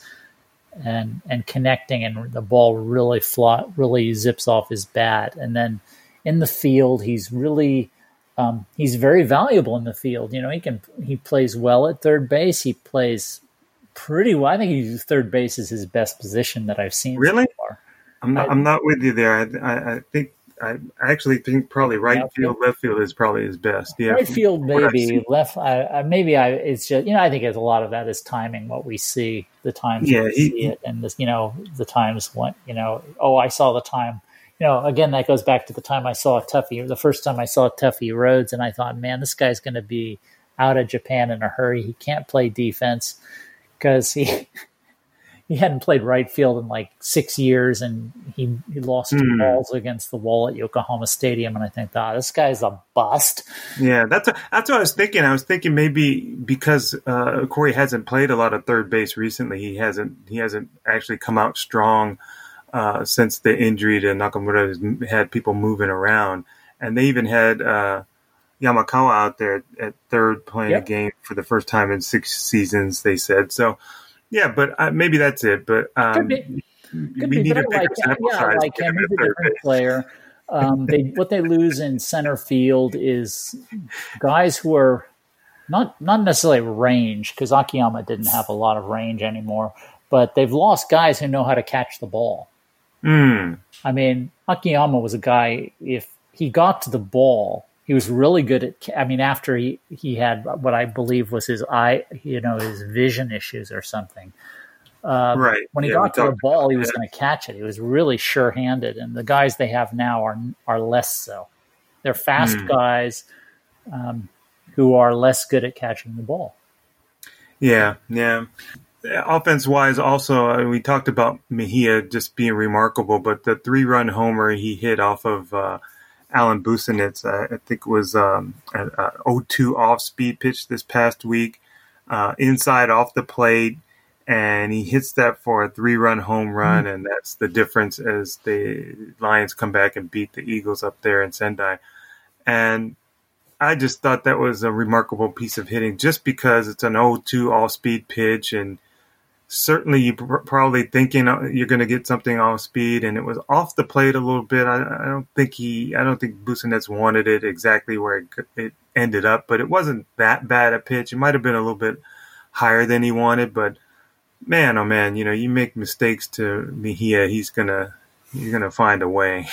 And and connecting, and the ball really fly, really zips off his bat. And then in the field, he's really um, he's very valuable in the field. You know, he can he plays well at third base. He plays pretty well. I think he's third base is his best position that I've seen Really? so far. I'm not. I, I'm not with you there. I, I, I think. I actually think probably right field, left field is probably his best. Yeah, right field maybe, left. I, I, maybe I. It's just you know I think it's a lot of that is timing. What we see, the times yeah, we he, see it, and this, you know the times when you know. Oh, I saw the time. You know, again that goes back to the time I saw Tuffy. The first time I saw Tuffy Rhodes, and I thought, man, this guy's going to be out of Japan in a hurry. He can't play defense because he he hadn't played right field in like six years, and he, he lost two Mm. balls against the wall at Yokohama Stadium. And I think, ah, this guy's a bust. Yeah, that's a, that's what I was thinking. I was thinking maybe because uh, Corey hasn't played a lot of third base recently, he hasn't he hasn't actually come out strong uh, since the injury to Nakamura has had people moving around, and they even had uh, Yamakawa out there at third playing Yep. a game for the first time in six seasons. They said so. Yeah, but uh, maybe that's it. But um, Could be. Could we be, need but a I bigger like, sample yeah, I size. like to him. get He's a at third different base. player. Um, they what they lose in center field is guys who are not not necessarily range, because Akiyama didn't have a lot of range anymore, but they've lost guys who know how to catch the ball. Mm. I mean, Akiyama was a guy, if he got to the ball, he was really good at, I mean, after he, he had what I believe was his eye, you know, his vision issues or something. Uh, Right. When he Yeah, we got to the talked ball, about he was that. going to catch it. He was really sure-handed, and the guys they have now are are less so. They're fast Hmm. guys um, who are less good at catching the ball. Yeah, yeah. Offense wise, also, uh, we talked about Mejia just being remarkable, but the three run homer he hit off of uh, Alan Busenitz, uh, I think it was um, an oh two off speed pitch this past week, uh, inside off the plate, and he hits that for a three run home run, and that's the difference as the Lions come back and beat the Eagles up there in Sendai. And I just thought that was a remarkable piece of hitting just because it's an oh two off-speed pitch, and certainly you're pr- probably thinking you're going to get something off speed, and it was off the plate a little bit. I, I don't think he, I don't think Busenitz wanted it exactly where it, it ended up, but it wasn't that bad a pitch. It might have been a little bit higher than he wanted, but man, oh man, you know, you make mistakes to Mejia, he's gonna, he's gonna find a way,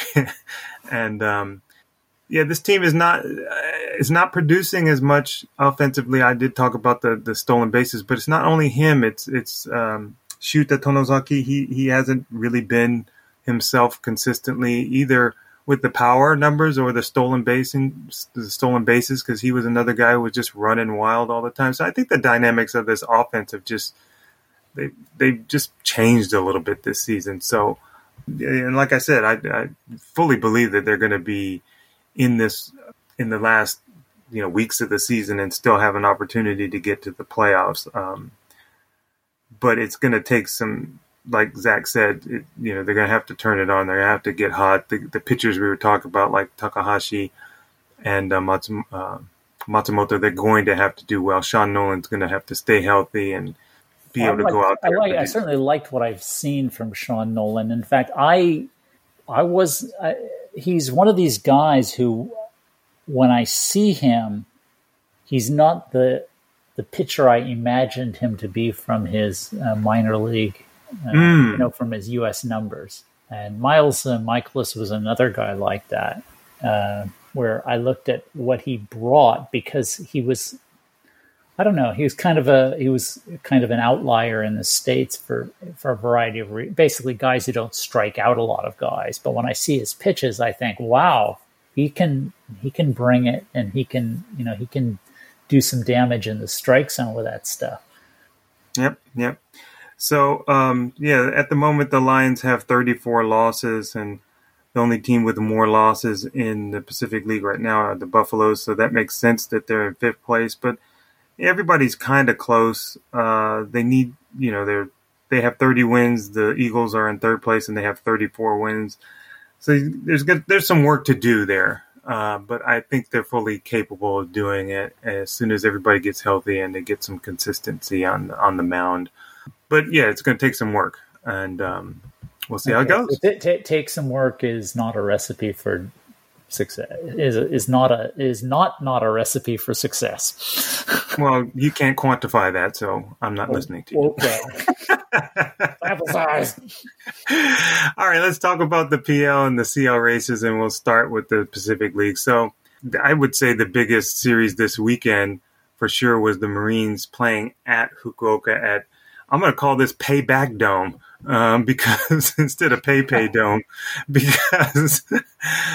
and um, yeah, this team is not is not producing as much offensively. I did talk about the, the stolen bases, but it's not only him. It's it's um, Shuta Tonozaki. He he hasn't really been himself consistently either with the power numbers or the stolen basing the stolen bases, because he was another guy who was just running wild all the time. So I think the dynamics of this offense have just they they've just changed a little bit this season. So and like I said, I, I fully believe that they're going to be in this in the last you know weeks of the season and still have an opportunity to get to the playoffs, um, but it's going to take some, like Zach said, it, you know they're going to have to turn it on. They're going to have to get hot. The, the pitchers we were talking about, like Takahashi and uh, Matsu, uh, Matsumoto, they're going to have to do well. Sean Nolan's going to have to stay healthy and be I able to liked- go out there. I, like, I certainly liked what I've seen from Sean Nolan. In fact, I I was I, he's one of these guys who, when I see him, he's not the the pitcher I imagined him to be from his uh, minor league, uh, Mm. you know, from his U S numbers. And Miles uh, Michaelis was another guy like that, uh, where I looked at what he brought because he was, I don't know, he was kind of a he was kind of an outlier in the States for for a variety of re- basically guys who don't strike out a lot of guys. But when I see his pitches, I think, wow, he can he can bring it, and he can you know he can do some damage in the strike zone with that stuff. Yep, yep. So, um, yeah, at the moment, the Lions have thirty-four losses, and the only team with more losses in the Pacific League right now are the Buffaloes. So that makes sense that they're in fifth place. But everybody's kind of close. Uh, they need, you know, they're they have thirty wins. The Eagles are in third place, and they have thirty-four wins. So there's good, there's some work to do there. Uh, but I think they're fully capable of doing it as soon as everybody gets healthy and they get some consistency on on the mound. But yeah, it's going to take some work, and um, we'll see how it goes. It, t- take some work is not a recipe for success. Is is not a is not not a recipe for success. Well, you can't quantify that, so I'm not listening to you. Okay. Sample size. All right, let's talk about the P L and the C L races, and we'll start with the Pacific League. So I would say the biggest series this weekend for sure was the Marines playing at Fukuoka at, I'm going to call this Payback Dome, um, because instead of Pay Pay Dome, because uh,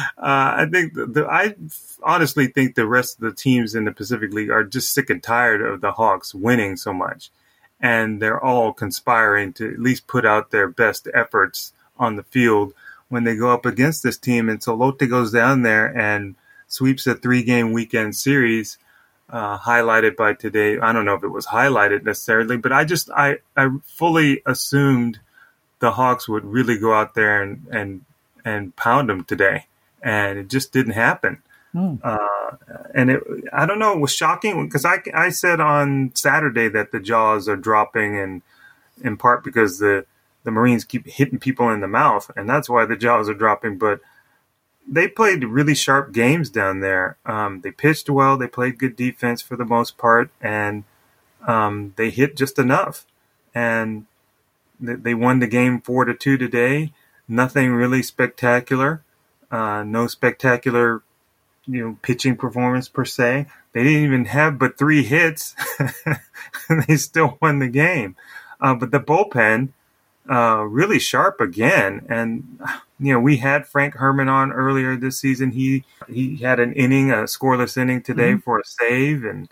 I think the, the I honestly think the rest of the teams in the Pacific League are just sick and tired of the Hawks winning so much. and they're all conspiring to at least put out their best efforts on the field when they go up against this team. And so Lotte goes down there and sweeps a three-game weekend series, uh, highlighted by today. I don't know if it was highlighted necessarily, but I just I, I fully assumed the Hawks would really go out there and and, and pound them today, and it just didn't happen. Mm. Uh, and it, I don't know, it was shocking because I, I said on Saturday that the jaws are dropping, and in part because the, the Marines keep hitting people in the mouth, and that's why the jaws are dropping. But they played really sharp games down there. Um, they pitched well, they played good defense for the most part, and um, they hit just enough. And they, they won the game four to two today. Nothing really spectacular. Uh, no spectacular you know, pitching performance per se. They didn't even have but three hits, and they still won the game. Uh, but the bullpen, uh, really sharp again. And, you know, we had Frank Herman on earlier this season. He, he had an inning, a scoreless inning today mm-hmm. for a save. And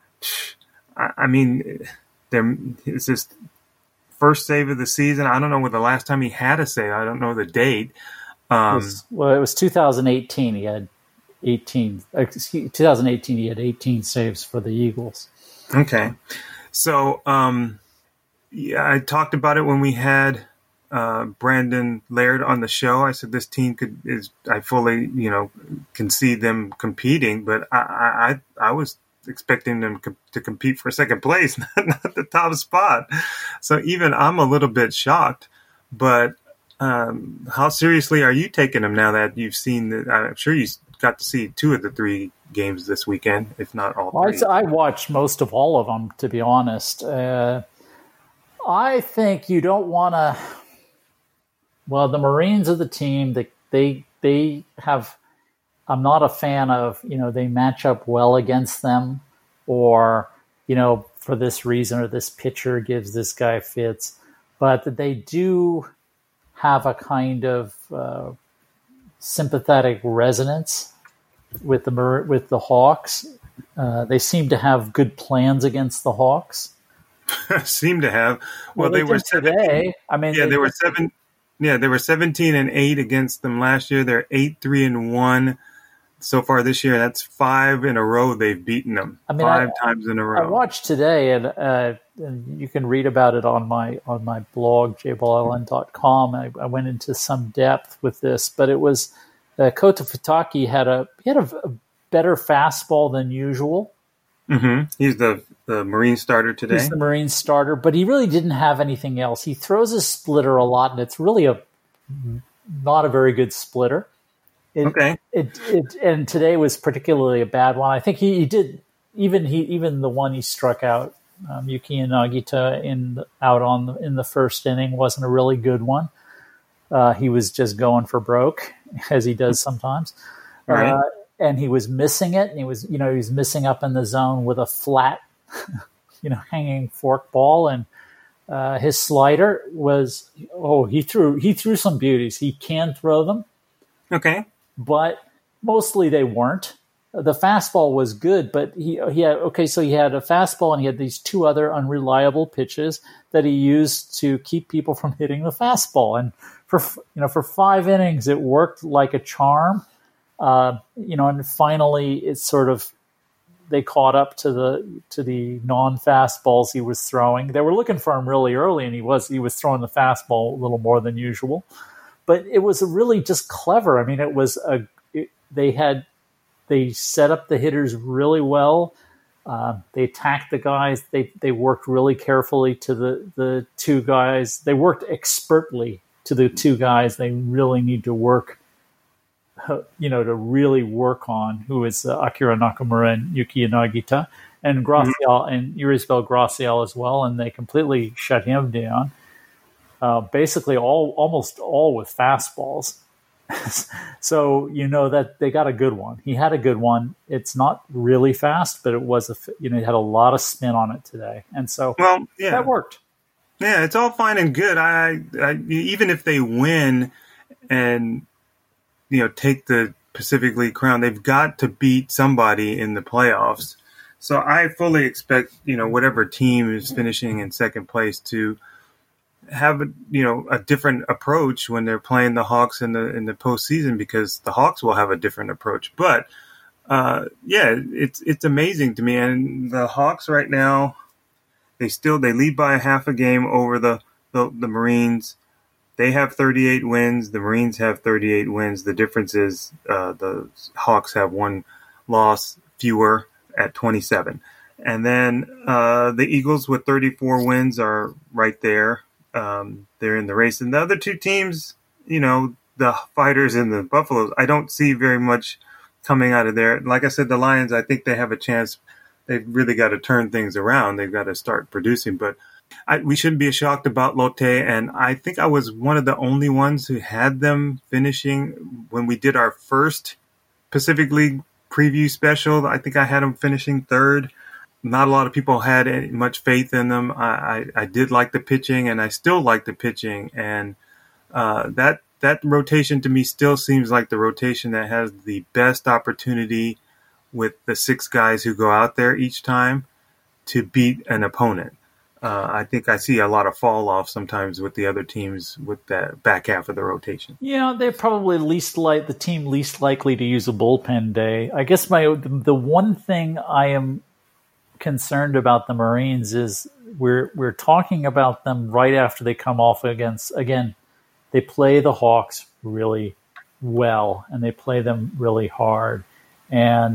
I, I mean, there, it's just first save of the season. I don't know when the last time he had a save. I don't know the date. Um, it was, well, it was two thousand eighteen. He had eighteen, excuse, twenty eighteen, he had eighteen saves for the Eagles. Okay. So, um, yeah, I talked about it when we had uh, Brandon Laird on the show. I said this team could is I fully, you know, can see them competing, but I I, I was expecting them co- to compete for second place, not, not the top spot. So even I'm a little bit shocked. But um, how seriously are you taking them now that you've seen the, I'm sure you got to see two of the three games this weekend, if not all three. Well, I watched most of all of them, to be honest. Uh, I think you don't want to. Well, the Marines are the team that they they have. I'm not a fan of, you know, they match up well against them, or, you know, for this reason, or this pitcher gives this guy fits, but that they do have a kind of uh, sympathetic resonance with the with the Hawks. Uh, they seem to have good plans against the Hawks. seem to have. Well, well they, they were today. I mean, yeah, they, they were seven. Yeah, they were seventeen and eight against them last year. They're eight three and one so far this year. That's five in a row they've beaten them. I mean, five I, times in a row. I watched today, and, uh, and you can read about it on my on my blog j ball l n dot com. I, I went into some depth with this, but it was uh, Kota Futaki had a he had a, a better fastball than usual. Mm-hmm. He's the, the Marine starter today. He's the Marine starter, but he really didn't have anything else. He throws a splitter a lot, and it's really a not a very good splitter. It, okay. It, it and today was particularly a bad one. I think he, he did even he even the one he struck out um, Yuki Nagita in out on the, in the first inning wasn't a really good one. Uh, he was just going for broke, as he does sometimes. Right. Uh, and he was missing it, and he was, you know, he was missing up in the zone with a flat, you know, hanging fork ball, and uh, his slider was, oh, he threw, he threw some beauties. He can throw them, okay, but mostly they weren't. The fastball was good, but he he had okay, so he had a fastball, and he had these two other unreliable pitches that he used to keep people from hitting the fastball, and for you know for five innings it worked like a charm. Uh, you know, and finally, it's sort of they caught up to the to the non-fastballs he was throwing. They were looking for him really early, and he was he was throwing the fastball a little more than usual. But it was really just clever. I mean, it was a it, they had they set up the hitters really well. Uh, they attacked the guys. They they worked really carefully to the the two guys. They worked expertly to the two guys they really need to work. You know, to really work on, who is uh, Akira Nakamura and Yuki Nagita, and Graciel mm-hmm. and Urisbel Graciel as well, and they completely shut him down. Uh, basically, all almost all with fastballs. So you know that they got a good one. He had a good one. It's not really fast, but it was a you know it had a lot of spin on it today, and so well, yeah, that worked. Yeah, it's all fine and good. I, I even if they win and you know, take the Pacific League crown, they've got to beat somebody in the playoffs. So I fully expect, you know, whatever team is finishing in second place to have, you know, a different approach when they're playing the Hawks in the in the postseason, because the Hawks will have a different approach. But uh, yeah, it's it's amazing to me. And the Hawks right now, they still they lead by a half a game over the the, the Marines. They have thirty-eight wins. The Marines have thirty-eight wins. The difference is uh, the Hawks have one loss fewer at twenty-seven. And then uh, the Eagles with thirty-four wins are right there. Um, they're in the race. And the other two teams, you know, the Fighters and the Buffaloes, I don't see very much coming out of there. Like I said, the Lions, I think they have a chance. They've really got to turn things around. They've got to start producing. But I, we shouldn't be shocked about Lotte. And I think I was one of the only ones who had them finishing when we did our first Pacific League preview special. I think I had them finishing third. Not a lot of people had any, much faith in them. I, I, I did like the pitching, and I still like the pitching. And uh, that that rotation to me still seems like the rotation that has the best opportunity with the six guys who go out there each time to beat an opponent. Uh, I think I see a lot of fall off sometimes with the other teams with that back half of the rotation. Yeah, they're probably least like the team least likely to use a bullpen day. I guess my the one thing I am concerned about the Marines is we're we're talking about them right after they come off against, again, they play the Hawks really well and they play them really hard. And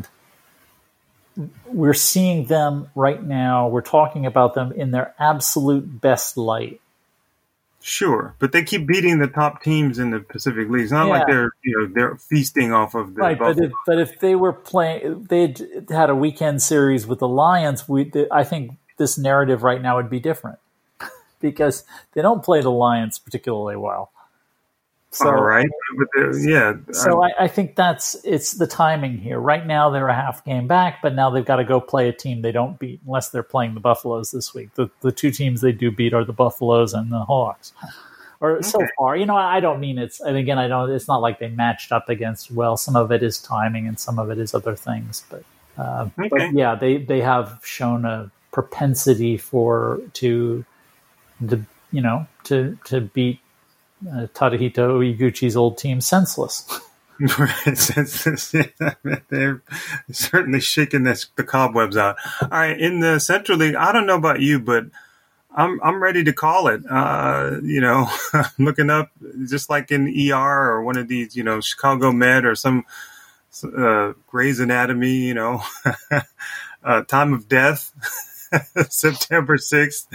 we're seeing them right now, we're talking about them in their absolute best light. Sure, but they keep beating the top teams in the Pacific League. It's not yeah. like they're you know they're feasting off of the right. But if, but if they were playing, they had a weekend series with the Lions. We, I think this narrative right now would be different because they don't play the Lions particularly well. So, all right, but yeah. So I, I think that's it's the timing here. Right now they're a half game back, but now they've got to go play a team they don't beat unless they're playing the Buffaloes this week. The the two teams they do beat are the Buffaloes and the Hawks. Or okay. So far, you know, I don't mean it's. And again, I don't. It's not like they matched up against well. Some of it is timing, and some of it is other things. But, uh, okay. but yeah, they they have shown a propensity for to, the you know, to to beat. Uh, Tadahito Iguchi's old team senseless. Right, senseless. Yeah, they're certainly shaking this, the cobwebs out. All right, in the Central League, I don't know about you, but I'm I'm ready to call it. Uh, you know, looking up just like in E R or one of these, you know, Chicago Med or some uh, Grey's Anatomy. You know, uh, time of death, September sixth.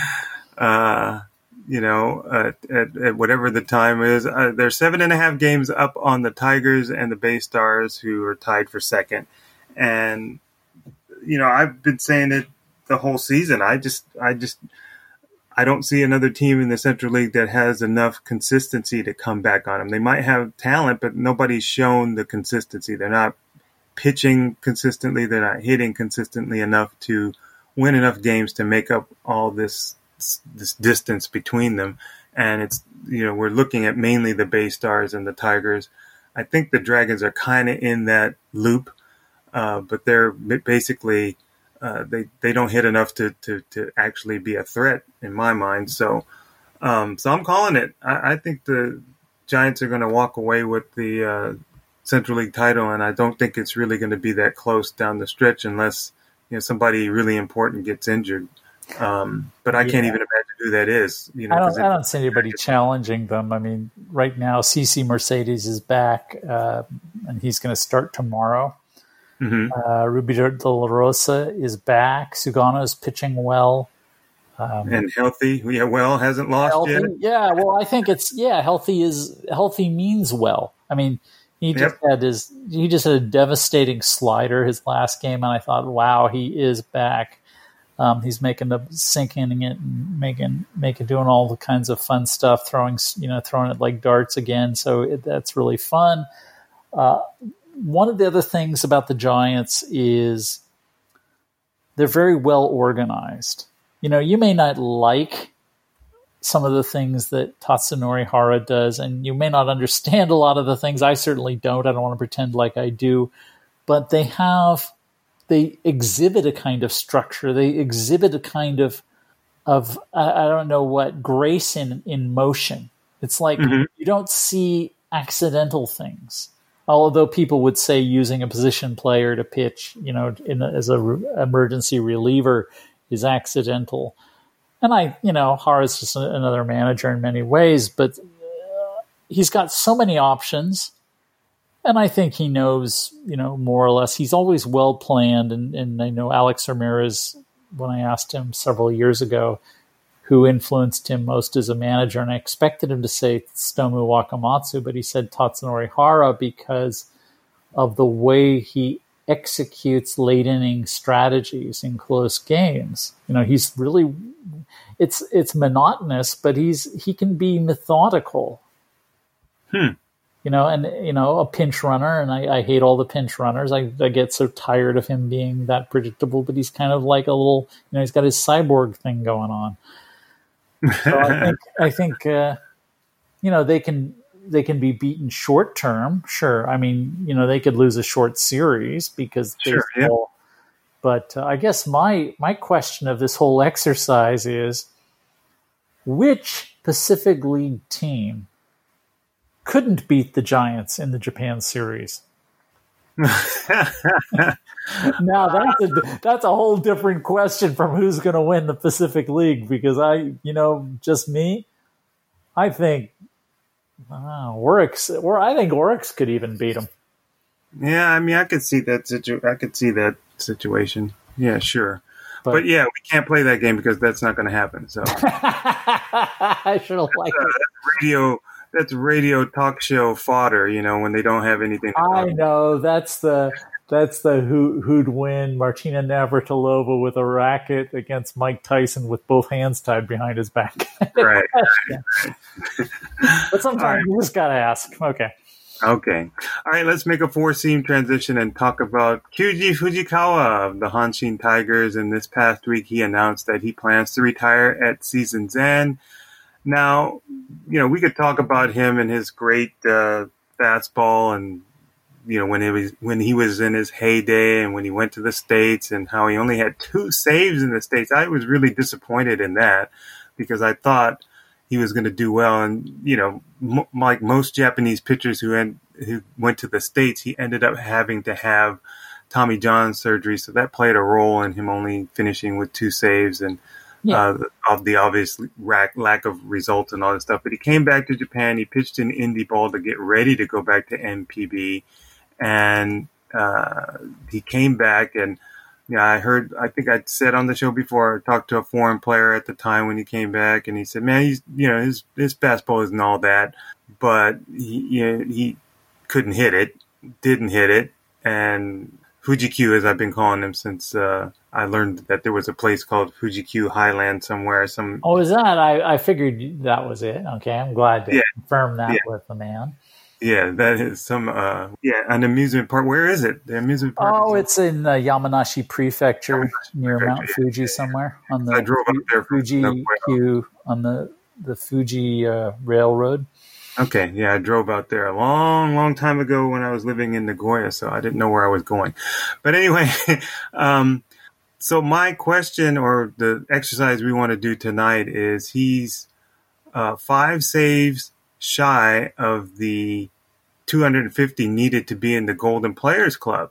Uh, you know, uh, at, at whatever the time is. Uh, they're seven and a half games up on the Tigers and the Bay Stars, who are tied for second. And, you know, I've been saying it the whole season. I just, I just, I don't see another team in the Central League that has enough consistency to come back on them. They might have talent, but nobody's shown the consistency. They're not pitching consistently. They're not hitting consistently enough to win enough games to make up all this this distance between them. And it's, you know, we're looking at mainly the Bay Stars and the Tigers. I think the Dragons are kind of in that loop, uh, but they're basically, uh, they, they don't hit enough to, to, to actually be a threat in my mind. So, um, so I'm calling it. I, I think the Giants are going to walk away with the, uh, Central League title. And I don't think it's really going to be that close down the stretch unless, you know, somebody really important gets injured. Um, but I can't yeah. even imagine who that is. You know, I don't, I don't see anybody challenging them. I mean, right now, C C Mercedes is back, uh, and he's going to start tomorrow. Mm-hmm. Uh, Ruby De La Rosa is back. Sugano is pitching well. Um, and healthy. Yeah, well, hasn't lost healthy, yet. Yeah, well, I think it's, yeah, healthy is, healthy means well. I mean, he just yep. had his, he just had a devastating slider his last game, and I thought, wow, he is back. Um, he's making the sinking it and making, making, doing all the kinds of fun stuff, throwing, you know, throwing it like darts again. So it, that's really fun. Uh, one of the other things about the Giants is they're very well organized. You know, you may not like some of the things that Tatsunori Hara does, and you may not understand a lot of the things. I certainly don't. I don't want to pretend like I do, but they have they exhibit a kind of structure. They exhibit a kind of of I, I don't know what grace in in motion. It's like mm-hmm. you don't see accidental things. Although people would say using a position player to pitch, you know, in a, as a re- emergency reliever is accidental. And I, you know, Hara's just a, another manager in many ways, but uh, he's got so many options. And I think he knows, you know, more or less. He's always well planned. And, and I know Alex Ramirez, when I asked him several years ago who influenced him most as a manager, and I expected him to say Tsutomu Wakamatsu, but he said Tatsunori Hara because of the way he executes late inning strategies in close games. You know, he's really, it's it's monotonous, but he's he can be methodical. Hmm. You know, and, you know, a pinch runner, and I, I hate all the pinch runners. I, I get so tired of him being that predictable, but he's kind of like a little, you know, he's got his cyborg thing going on. So I think, I think uh, you know, they can they can be beaten short term. Sure. I mean, you know, they could lose a short series because sure, baseball. Yeah. But uh, I guess my, my question of this whole exercise is, which Pacific League team couldn't beat the Giants in the Japan series? Now that's a, that's a whole different question from who's going to win the Pacific League, because I, you know, just me, I think uh, Oryx, or I think Oryx could even beat them. Yeah, I mean, I could see that situ- I could see that situation. Yeah, sure. But, but yeah, we can't play that game because that's not going to happen. So I should have liked uh, it. That's radio. That's radio talk show fodder. You know, when they don't have anything to I talk know about. that's the. That's the who, who'd win Martina Navratilova with a racket against Mike Tyson with both hands tied behind his back. Right. But sometimes right. you just got to ask. Okay. Okay. All right, let's make a four-seam transition and talk about Kyuji Fujikawa of the Hanshin Tigers. And this past week, he announced that he plans to retire at season's end. Now, you know, we could talk about him and his great uh, fastball and you know, when he was when he was in his heyday and when he went to the States and how he only had two saves in the States. I was really disappointed in that because I thought he was going to do well. And, you know, m- like most Japanese pitchers who en- who went to the States, he ended up having to have Tommy John surgery. So that played a role in him only finishing with two saves and yeah. uh, of the obvious lack, lack of results and all this stuff. But he came back to Japan. He pitched in indie ball to get ready to go back to M P B. And uh, he came back, and yeah, I heard. I think I said on the show before. I talked to a foreign player at the time when he came back, and he said, "Man, he's you know his his fastball isn't all that, but he you know, he couldn't hit it, didn't hit it." And Fuji-Q, as I've been calling him since uh, I learned that there was a place called Fuji-Q Highland somewhere. Some oh, is that? I I figured that was it. Okay, I'm glad to yeah. confirm that yeah. with the man. Yeah, that is some, uh, yeah, an amusement park. Where is it? The amusement park? Oh, it's in uh, Yamanashi Prefecture Yamanashi near Prefecture, Mount Fuji yeah, somewhere on the I drove up there Fuji Q on the the Fuji uh, Railroad. Okay, yeah, I drove out there a long, long time ago when I was living in Nagoya, so I didn't know where I was going. But anyway, um, so my question or the exercise we want to do tonight is he's uh, five saves shy of the two hundred fifty needed to be in the Golden Players Club.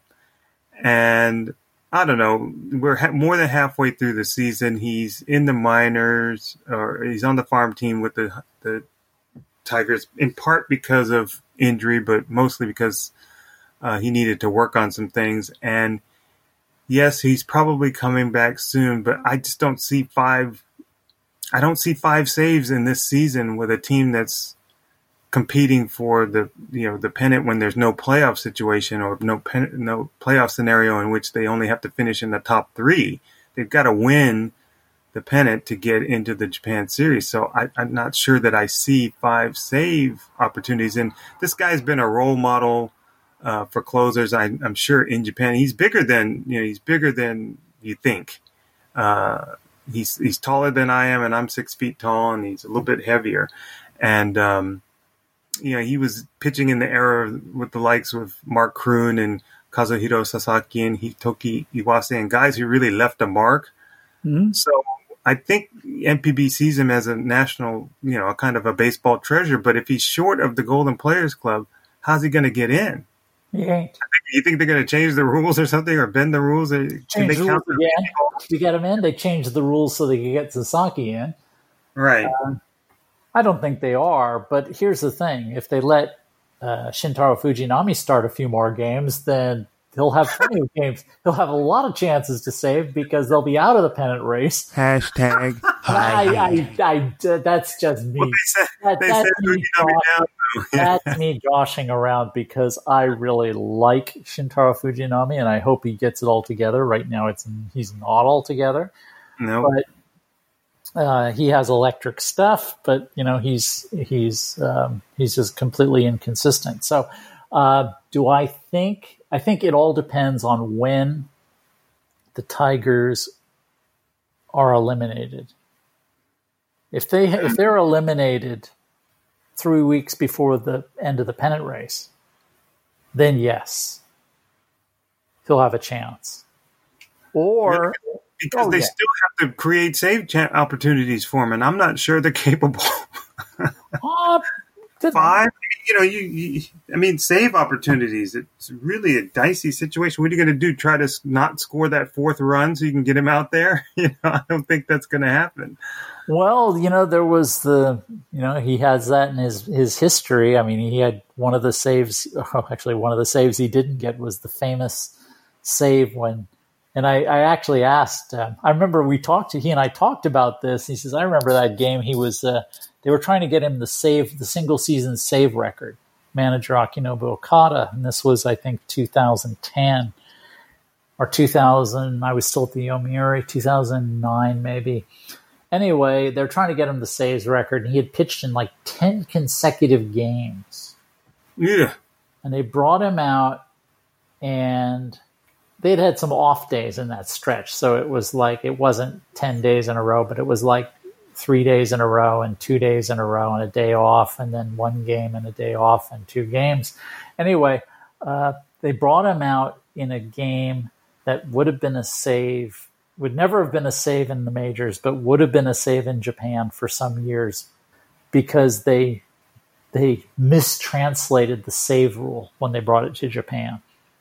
And I don't know, we're ha- more than halfway through the season. He's in the minors, or he's on the farm team with the, the Tigers, in part because of injury, but mostly because uh, he needed to work on some things. And yes, he's probably coming back soon, but I just don't see five I don't see five saves in this season with a team that's competing for the you know the pennant when there's no playoff situation or no pen, no playoff scenario in which they only have to finish in the top three. They've got to win the pennant to get into the Japan series. So I, I'm not sure that I see five save opportunities. And this guy's been a role model uh, for closers. I, I'm sure in Japan, he's bigger than you know he's bigger than you think. Uh, He's he's taller than I am, and I'm six feet tall, and he's a little bit heavier. And um, you know, he was pitching in the era with the likes of Mark Kroon and Kazuhiro Sasaki and Hitoki Iwase and guys who really left a mark. Mm-hmm. So I think M P B sees him as a national, you know, a kind of a baseball treasure. But if he's short of the Golden Players Club, how's he going to get in? He ain't. You think they're going to change the rules or something, or bend the rules? Or Change can they the rules count again. To get him in, they changed the rules so they could get Sasaki in. Right. Um, I don't think they are, but here's the thing. If they let uh, Shintaro Fujinami start a few more games, then he'll have plenty of games. He'll have a lot of chances to save because they'll be out of the pennant race. Hashtag I, high I, I, I, that's just me. Well, they said, That- they that's said me Fujinami josh- down, though. That's me joshing around because I really like Shintaro Fujinami, and I hope he gets it all together. Right now, it's he's not all together. No. But uh, he has electric stuff, but you know he's he's um, he's just completely inconsistent. So, uh, do I think? I think it all depends on when the Tigers are eliminated. If they if they're eliminated three weeks before the end of the pennant race, then yes, he'll have a chance. Or because oh, they yeah. still have to create save cha- opportunities for him, and I'm not sure they're capable. uh, Five, you know, you, you. I mean, save opportunities. It's really a dicey situation. What are you going to do? Try to not score that fourth run so you can get him out there? You know, I don't think that's going to happen. Well, you know, there was the, you know, he has that in his, his history. I mean, he had one of the saves, oh, actually one of the saves he didn't get was the famous save when, and I, I actually asked, uh, I remember we talked to, he and I talked about this. He says, I remember that game. He was, uh, they were trying to get him the save, the single season save record, manager Akinobu Okada. And this was, I think, two thousand ten or two thousand. I was still at the Yomiuri, two thousand nine maybe. Anyway, they're trying to get him the saves record, and he had pitched in like ten consecutive games. Yeah. And they brought him out, and they'd had some off days in that stretch. So it was like, it wasn't ten days in a row, but it was like three days in a row and two days in a row and a day off, and then one game and a day off and two games. Anyway, uh, they brought him out in a game that would have been a save would never have been a save in the majors, but would have been a save in Japan for some years because they they mistranslated the save rule when they brought it to Japan.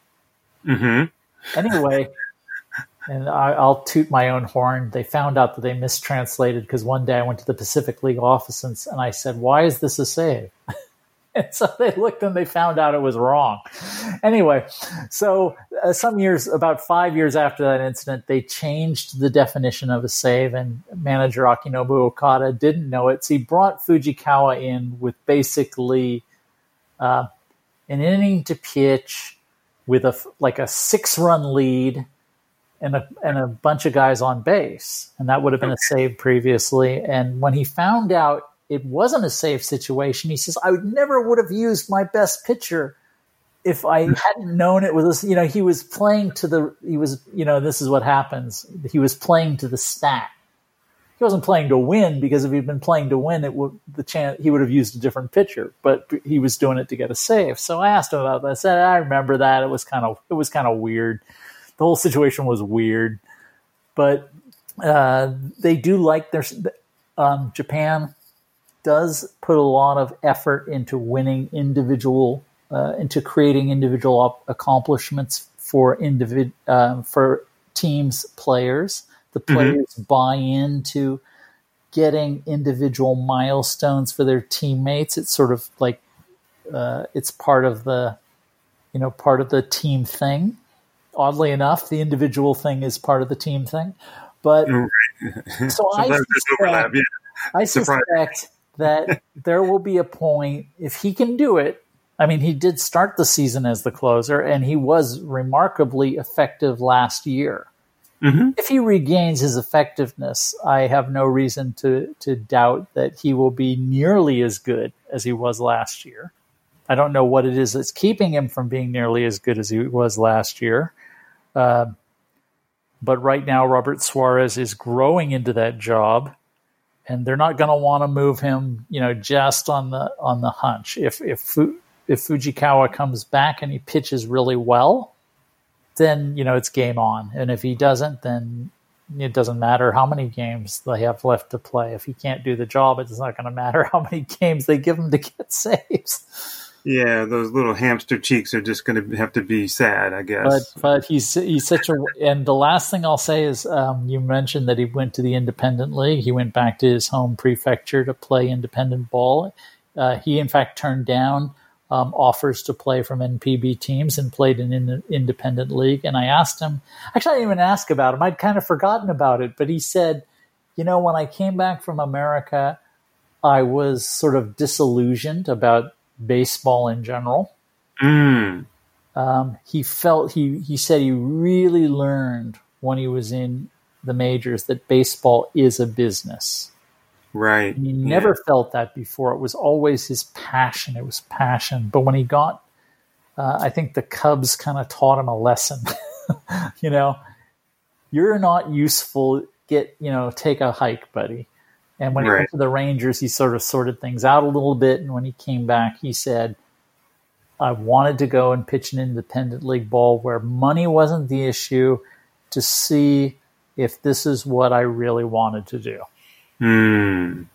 Mm-hmm. Anyway, and I, I'll toot my own horn. They found out that they mistranslated because one day I went to the Pacific League office and, and I said, why is this a save? And so they looked and they found out it was wrong. Anyway, so uh, some years, about five years after that incident, they changed the definition of a save, and manager Akinobu Okada didn't know it. So he brought Fujikawa in with basically uh, an inning to pitch with a like a six-run lead and a and a bunch of guys on base, and that would have been a save previously. And when he found out it wasn't a safe situation, he says, I would never would have used my best pitcher if I hadn't known it was, you know, he was playing to the, he was, you know, this is what happens. He was playing to the stat. He wasn't playing to win, because if he'd been playing to win, it would, the chance, he would have used a different pitcher, but he was doing it to get a save. So I asked him about that. I said, I remember that. It was kind of, it was kind of weird. The whole situation was weird, but uh, they do like their, um, Japan does put a lot of effort into winning individual, uh, into creating individual op- accomplishments for individ, uh, for teams, players. The players mm-hmm. buy into getting individual milestones for their teammates. It's sort of like uh, it's part of the, you know, part of the team thing. Oddly enough, the individual thing is part of the team thing. But so I suspect, yeah. I suspect that there will be a point, if he can do it. I mean, he did start the season as the closer, and he was remarkably effective last year. Mm-hmm. If he regains his effectiveness, I have no reason to, to doubt that he will be nearly as good as he was last year. I don't know what it is that's keeping him from being nearly as good as he was last year. Uh, but right now, Robert Suarez is growing into that job, and they're not going to want to move him, you know, just on the on the hunch. If if if Fujikawa comes back and he pitches really well, then, you know, it's game on. And if he doesn't, then it doesn't matter how many games they have left to play. If he can't do the job, it's not going to matter how many games they give him to get saves. Yeah, those little hamster cheeks are just going to have to be sad, I guess. But but he's he's such a. And the last thing I'll say is, um, you mentioned that he went to the independent league. He went back to his home prefecture to play independent ball. Uh, he in fact turned down um, offers to play from N P B teams and played in an independent league. And I asked him. Actually, I didn't even ask about him. I'd kind of forgotten about it. But he said, you know, when I came back from America, I was sort of disillusioned about baseball in general. Mm. Um, he felt he he said he really learned when he was in the majors that baseball is a business. Right. He never yeah. felt that before. It was always his passion. It was passion. But when he got, uh, I think the Cubs kind of taught him a lesson. You know, you're not useful. Get you know, take a hike, buddy. And when he right. went to the Rangers, he sort of sorted things out a little bit. And when he came back, he said, I wanted to go and pitch an independent league ball where money wasn't the issue, to see if this is what I really wanted to do. Mm.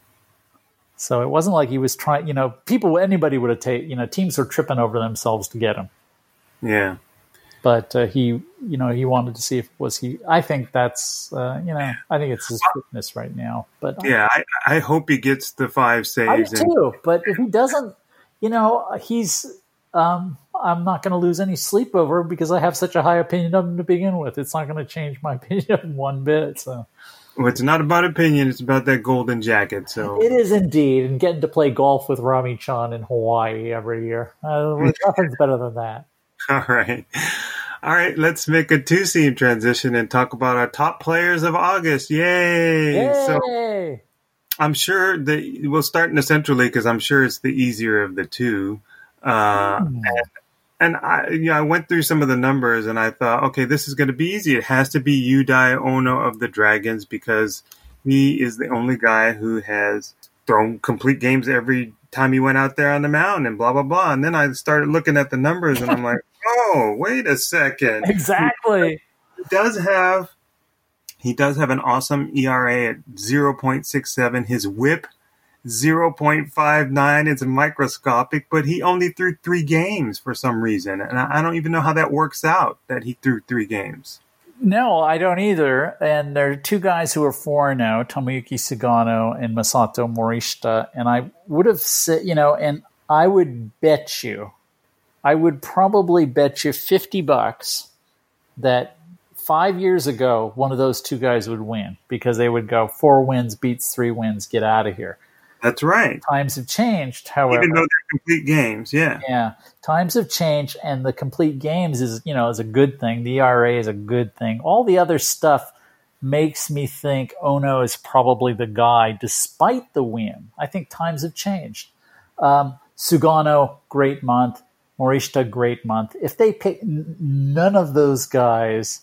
So it wasn't like he was trying, you know, people, anybody would have taken, you know, teams were tripping over themselves to get him. Yeah. But uh, he, you know, he wanted to see if was he. I think that's, uh, you know, I think it's his fitness right now. But yeah, I, I hope he gets the five saves. I do too. And- but if he doesn't, you know, he's. Um, I'm not going to lose any sleep over him because I have such a high opinion of him to begin with. It's not going to change my opinion of him one bit. So, well, it's not about opinion; it's about that golden jacket. So it is indeed, and getting to play golf with Rami Chan in Hawaii every year. Uh, nothing's better than that. All right. All right, let's make a two-seam transition and talk about our top players of August. Yay! Yay! So I'm sure that we'll start in the Central League because I'm sure it's the easier of the two. Uh, mm. and, and I, you know, I went through some of the numbers and I thought, okay, this is going to be easy. It has to be Yudai Ono of the Dragons because he is the only guy who has thrown complete games every time he went out there on the mound and blah, blah, blah. And then I started looking at the numbers and I'm like, oh, wait a second. Exactly. He does have, he does have an awesome E R A at zero point six seven. His whip, zero point five nine. It's microscopic, but he only threw three games for some reason. And I don't even know how that works out, that he threw three games. No, I don't either. And there are two guys who are four now, Tomoyuki Sugano and Masato Morishita. And I would have said, you know, and I would bet you, I would probably bet you fifty bucks that five years ago, one of those two guys would win because they would go four wins beats three wins, get out of here. That's right. Times have changed, however. Even though they're complete games, yeah. Yeah. Times have changed, and the complete games is, you know, is a good thing. The E R A is a good thing. All the other stuff makes me think Ono is probably the guy, despite the win. I think times have changed. Um, Sugano, great month. Morishita, great month. If they pick n- none of those guys,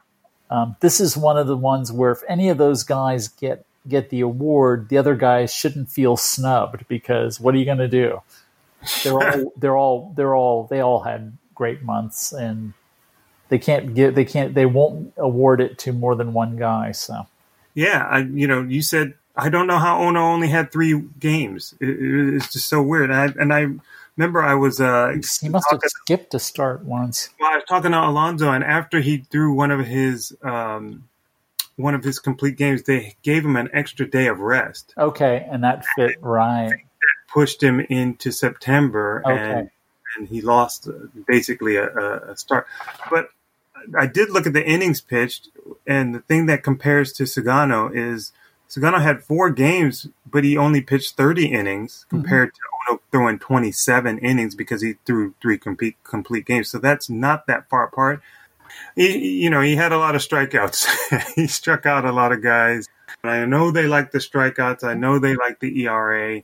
um, this is one of the ones where if any of those guys get get the award, the other guys shouldn't feel snubbed because what are you going to do? They're all, they're all, they're all, they all had great months and they can't get, they can't, they won't award it to more than one guy. So, yeah, I, you know, you said, I don't know how Ono only had three games. It, it, it's just so weird. And I, and I remember I was, uh, he must have skipped to start once. Well, I was talking to Alonzo, and after he threw one of his, um, one of his complete games, they gave him an extra day of rest. Okay, and that fit right. That pushed him into September, okay. and and he lost basically a, a start. But I did look at the innings pitched, and the thing that compares to Sugano is Sugano had four games, but he only pitched thirty innings compared mm-hmm. to Ono throwing twenty-seven innings because he threw three complete complete games. So that's not that far apart. He, you know, he had a lot of strikeouts. He struck out a lot of guys. I know they like the strikeouts. I know they like the E R A.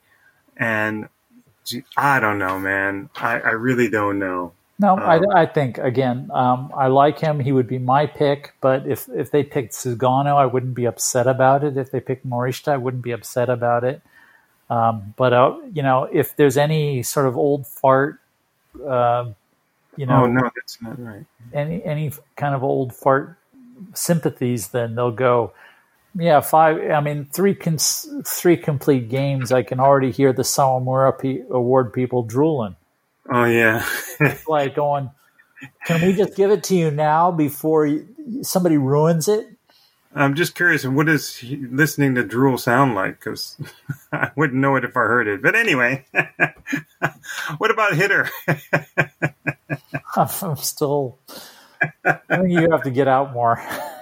And gee, I don't know, man. I, I really don't know. No, um, I, I think, again, um, I like him. He would be my pick. But if, if they picked Sugano, I wouldn't be upset about it. If they picked Morishita, I wouldn't be upset about it. Um, but, uh, you know, if there's any sort of old fart uh, you know, oh no, that's not right. any any kind of old fart sympathies, then they'll go, yeah, five. I mean, three cons- three complete games. I can already hear the Sawamura P- Award people drooling. Oh yeah, Like going, can we just give it to you now before you, somebody ruins it? I'm just curious. What does he, listening to drool sound like? Because I wouldn't know it if I heard it. But anyway, what about hitter? I'm still. I think you have to get out more.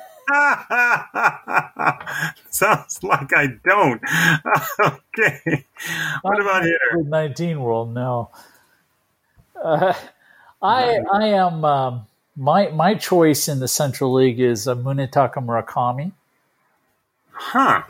Sounds like I don't. Okay. What about hitter? COVID nineteen world? No. Uh, I I am um, my my choice in the Central League is uh, Munetaka Murakami, Huh.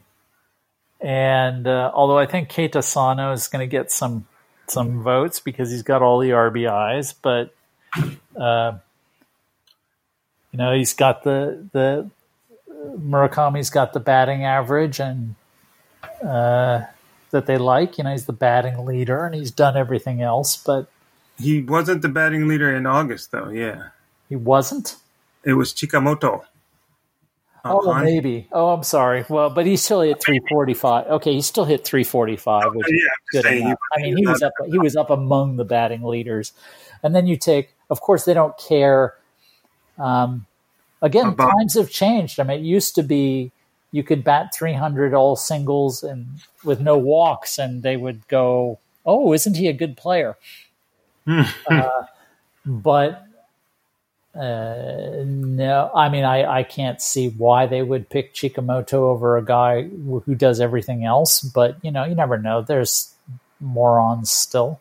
and uh, although I think Keita Sano is going to get some some votes because he's got all the R B Is, but uh, you know he's got the the Murakami's got the batting average and uh, that they like. You know, he's the batting leader and he's done everything else, but He wasn't the batting leader in August, though. Yeah. he wasn't. It was Chikamoto. Oh, Uh-huh. maybe. Oh, I'm sorry. Well, but he still hit three forty-five. Okay, he still hit three forty-five, which Yeah, is I'm just good saying he- enough. I mean, he he was was up. He was up among the batting leaders, and then you take. Of course, they don't care. Um, again, About- times have changed. I mean, it used to be you could bat three hundred all singles and with no walks, and they would go, "Oh, isn't he a good player?" uh, but. Uh, no, I mean, I, I can't see why they would pick Chikamoto over a guy who who does everything else, but you know, you never know. There's morons still.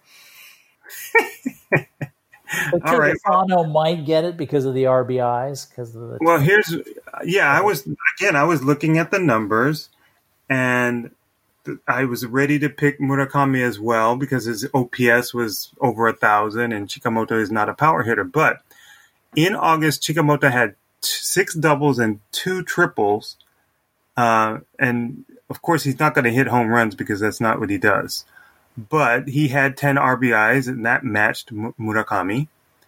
But All right. Kitafano might get it because of the R B Is. Because of the Well, here's yeah. I was again. I was looking at the numbers, and th- I was ready to pick Murakami as well because his O P S was over a thousand, and Chikamoto is not a power hitter. But in August, Chikamoto had t- six doubles and two triples, uh, and of course, he's not going to hit home runs because that's not what he does. But he had ten R B Is, and that matched M- Murakami,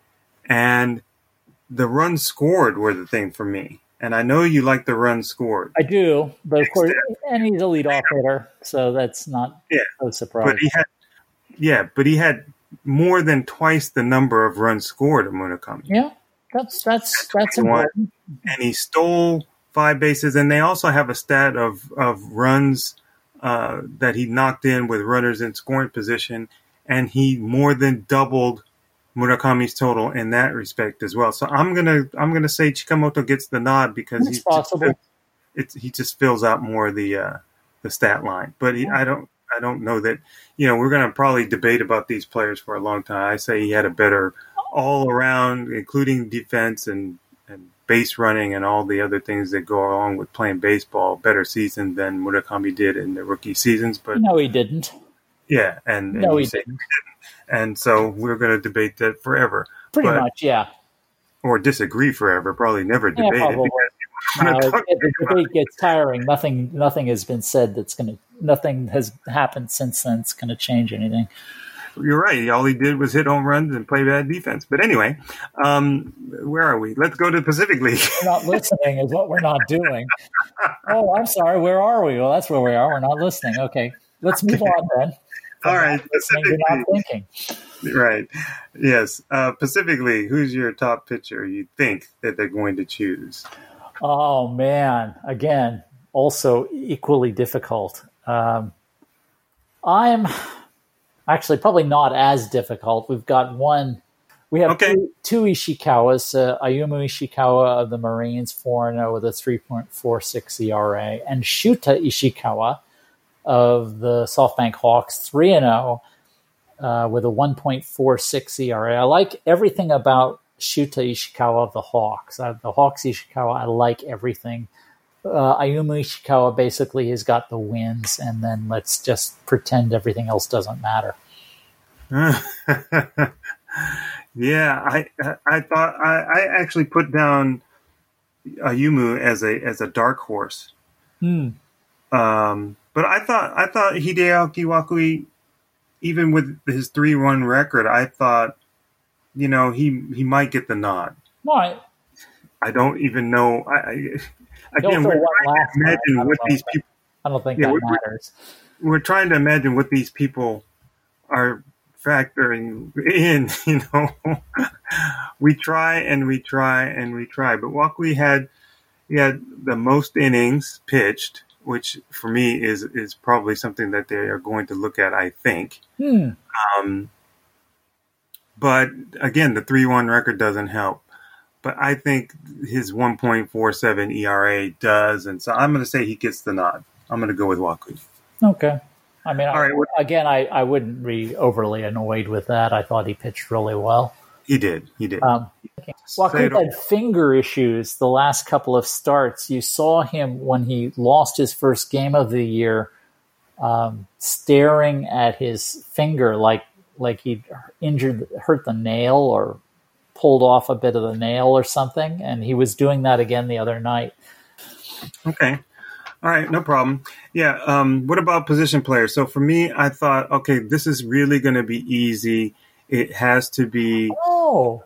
and the runs scored were the thing for me. And I know you like the runs scored, I do, but of course, and he's a leadoff hitter, so that's not Yeah, so surprising. but he had, yeah, but he had more than twice the number of runs scored of Murakami, yeah, that's that's that's twenty-one. important. and he stole five bases. And they also have a stat of of runs uh, that he knocked in with runners in scoring position, and he more than doubled Murakami's total in that respect as well. So I'm gonna I'm gonna say Chikamoto gets the nod because It's he's possible. Just, it's he just fills out more of the uh, the stat line. But he, I don't I don't know that you know we're gonna probably debate about these players for a long time. I say he had a better all around, including defense and and base running and all the other things that go along with playing baseball, better season than Murakami did in the rookie seasons. But No, he didn't. yeah, and, and No, you he say- didn't. and so we're going to debate that forever. Pretty But- much, yeah. Or disagree forever. Probably never Yeah, debate probably. it. Because No, I'm gonna it- talk it- the about debate gets tiring. Nothing, nothing has been said that's going to. Nothing has happened since then. It's going to change anything. You're right. All he did was hit home runs and play bad defense. But anyway, um, where are we? Let's go to the Pacific League. We're not listening is what we're not doing. Oh, I'm sorry. Where are we? Well, that's where we are. We're not listening. Okay, let's move on then. From All right, not listening to Pacific not League. thinking. Right. Yes. Uh, Pacific League. Who's your top pitcher you think that they're going to choose? Oh man! Again, also equally difficult. Um, I'm actually probably not as difficult. We've got one. We have Okay. two, two Ishikawas. Uh, Ayumu Ishikawa of the Marines, four and zero with a three point four six E R A, and Shuta Ishikawa of the SoftBank Hawks, three and zero uh, with a one point four six E R A. I like everything about Shuta Ishikawa of the Hawks. Uh, the Hawks Ishikawa, I like everything. Uh, Ayumu Ishikawa basically has got the wins, and then let's just pretend everything else doesn't matter. Yeah, I I thought I, I actually put down Ayumu as a as a dark horse. Hmm. Um, but I thought I thought Hideaki Wakui, even with his three one record, I thought you know, he he might get the nod. Right. I don't even know. I, I again, Go we're for what trying last to imagine time. I don't what know these if- people. I don't think Yeah, that we're- matters. We're trying to imagine what these people are factoring in. You know, we try and we try and we try. But Walkley had he had the most innings pitched, which for me is is probably something that they are going to look at. I think. Hmm. Um, but again, the three one record doesn't help. But I think his one point four seven E R A does, and so I'm going to say he gets the nod. I'm going to go with Walkley. Okay. I mean, All I, right, what- again, I, I wouldn't be overly annoyed with that. I thought he pitched really well. He did. He did. Um, Walkley Say it all. had finger issues the last couple of starts. You saw him when he lost his first game of the year, um, staring at his finger like like he'd injured, hurt the nail or pulled off a bit of the nail or something. And he was doing that again the other night. Okay. All right, no problem. Yeah. Um, what about position players? So for me, I thought, okay, this is really going to be easy. It has to be. Oh,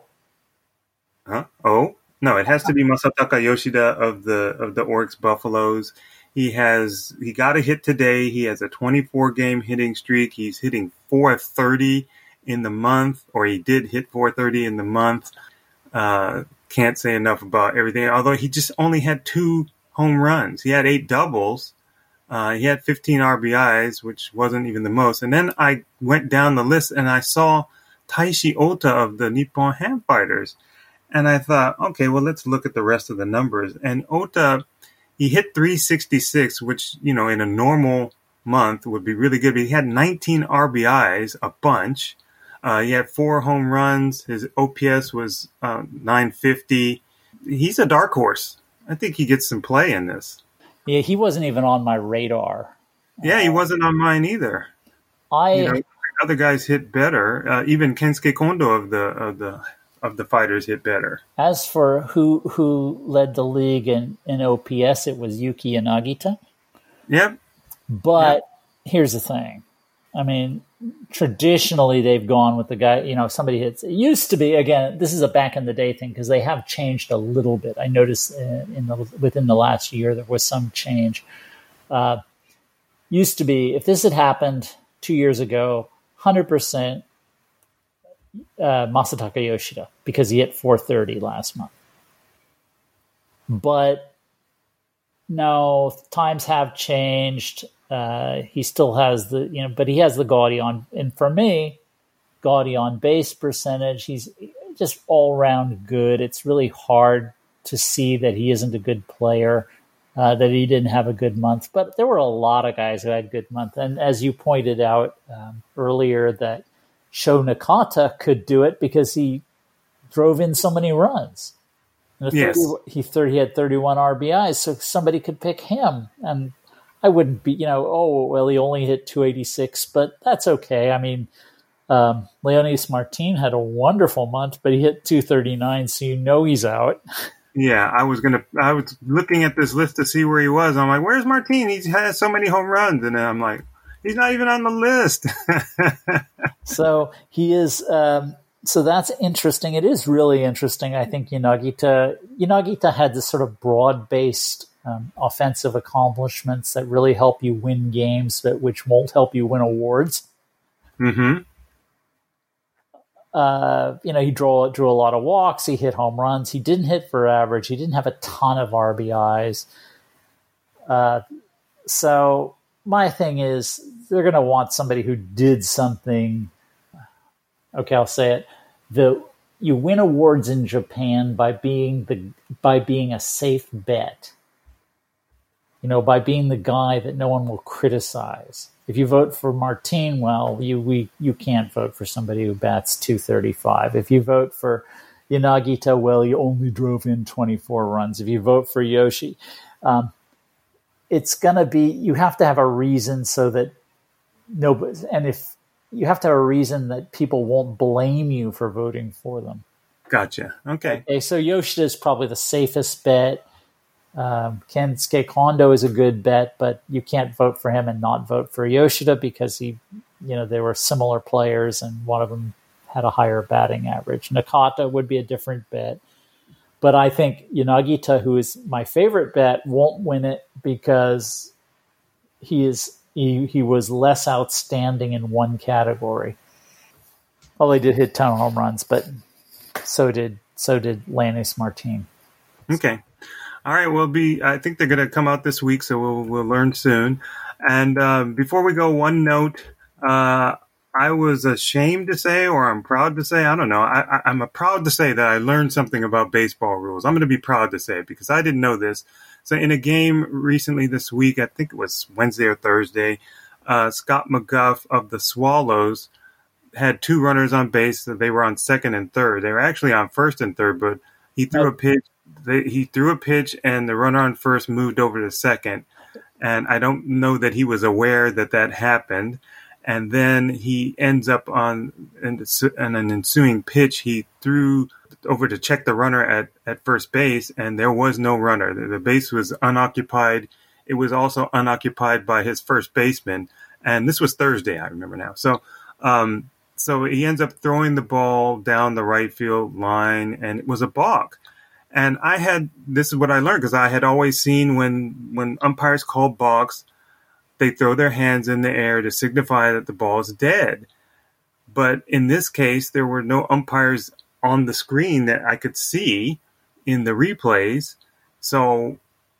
Huh? Oh no, it has to be Masataka Yoshida of the of the Oryx Buffaloes. He has he got a hit today. He has a twenty-four game hitting streak. He's hitting four thirty in the month, or he did hit four thirty in the month. Uh, can't say enough about everything. Although he just only had two home runs. He had eight doubles. Uh, he had fifteen R B Is, which wasn't even the most. And then I went down the list and I saw Taishi Ota of the Nippon Ham Fighters. And I thought, okay, well, let's look at the rest of the numbers. And Ota, he hit three sixty-six, which, you know, in a normal month would be really good. But he had nineteen R B Is, a bunch. Uh, he had four home runs. His O P S was uh, nine fifty. He's a dark horse. I think he gets some play in this. yeah, he wasn't even on my radar. Yeah, he wasn't on mine either. I You know, other guys hit better. Uh, even Kensuke Kondo of the of the of the fighters hit better. As for who who led the league in, in O P S, it was Yuki Yanagita. Yep. But here's the thing. I mean, traditionally they've gone with the guy, you know, somebody hits. It used to be, again, this is a back in the day thing because they have changed a little bit. I noticed in, in the, within the last year there was some change. Uh, used to be, if this had happened two years ago, one hundred percent uh, Masataka Yoshida because he hit four thirty last month. But no, times have changed. Uh, he still has the, you know, but he has the gaudy on, and for me, gaudy on base percentage. He's just all around good. It's really hard to see that he isn't a good player, uh, that he didn't have a good month. But there were a lot of guys who had good month, and as you pointed out um, earlier, that Sho Nakata could do it because he drove in so many runs. And Yes. thirty, he thirty, he had thirty-one R B Is, so somebody could pick him. And I wouldn't be, you know, oh, well, he only hit two eighty-six, but that's okay. I mean, um, Leonis Martin had a wonderful month, but he hit two thirty-nine, so you know he's out. Yeah, I was gonna. I was looking at this list to see where he was. I'm like, "Where's Martin? He has so many home runs," and then I'm like, "He's not even on the list." So he is. Um, so that's interesting. It is really interesting. I think Yanagita Yanagita had this sort of broad-based um, offensive accomplishments that really help you win games, but which won't help you win awards. Mm-hmm. Uh, you know, he drew drew a lot of walks. He hit home runs. He didn't hit for average. He didn't have a ton of R B Is. Uh, so my thing is, they're going to want somebody who did something. Okay, I'll say it. The you win awards in Japan by being the by being a safe bet. You know, by being the guy that no one will criticize. If you vote for Martin, well, you we you can't vote for somebody who bats two thirty-five. If you vote for Yanagita, well, you only drove in twenty-four runs. If you vote for Yoshi, um, it's going to be, you have to have a reason so that nobody, and if you have to have a reason that people won't blame you for voting for them. Gotcha. Okay. Okay, so Yoshida is probably the safest bet. Um, Kensuke Kondo is a good bet, but you can't vote for him and not vote for Yoshida because he, you know, they were similar players and one of them had a higher batting average. Nakata would be a different bet. But I think Yanagita, who is my favorite bet, won't win it because he is he, he was less outstanding in one category. Well, he did hit ten home runs, but so did so did Lannis Martin. Okay. All right, we'll be. I think they're going to come out this week, so we'll we'll learn soon. And uh, before we go, one note: uh, I was ashamed to say, or I'm proud to say, I don't know. I, I, I'm proud to say that I learned something about baseball rules. I'm going to be proud to say it because I didn't know this. So, in a game recently this week, I think it was Wednesday or Thursday, uh, Scott McGough of the Swallows had two runners on base. So they were on second and third. They were actually on first and third, but he threw a pitch. They, he threw a pitch, and the runner on first moved over to second. And I don't know that he was aware that that happened. And then he ends up on in, in an ensuing pitch. He threw over to check the runner at, at first base, and there was no runner. The, the base was unoccupied. It was also unoccupied by his first baseman. And this was Thursday, I remember now. So, um, so he ends up throwing the ball down the right field line, and it was a balk. And I had, this is what I learned, because I had always seen when, when umpires call balks, they throw their hands in the air to signify that the ball is dead. But in this case, there were no umpires on the screen that I could see in the replays. So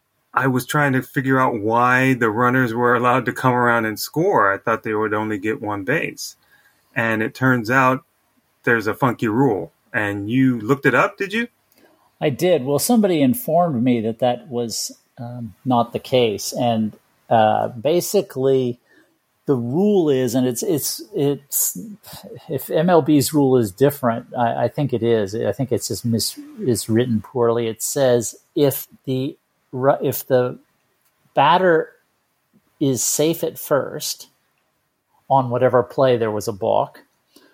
I was trying to figure out why the runners were allowed to come around and score. I thought they would only get one base. And it turns out there's a funky rule. And you looked it up, did you? I did. Well, somebody informed me that that was um, not the case. And uh, basically, the rule is, and it's it's it's if M L B's rule is different, I, I think it is. I think it's just mis is written poorly. It says if the if the batter is safe at first on whatever play there was a balk,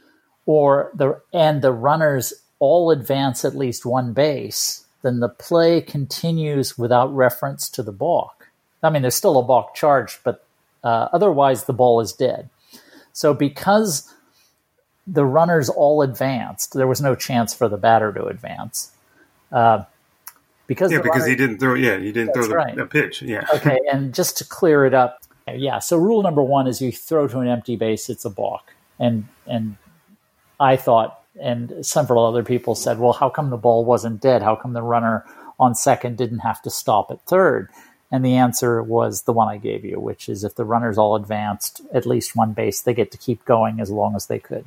or the and the runners all advance at least one base, then the play continues without reference to the balk. I mean, there's still a balk charged, but uh, otherwise the ball is dead. So because the runners all advanced, there was no chance for the batter to advance. Uh, because yeah, because runner, he didn't throw. Yeah, he didn't throw the, right. the pitch. Yeah. Okay, and just to clear it up, yeah. So rule number one is you throw to an empty base, it's a balk, and and I thought. And several other people said, well, how come the ball wasn't dead? How come the runner on second didn't have to stop at third? And the answer was the one I gave you, which is if the runners all advanced at least one base, they get to keep going as long as they could.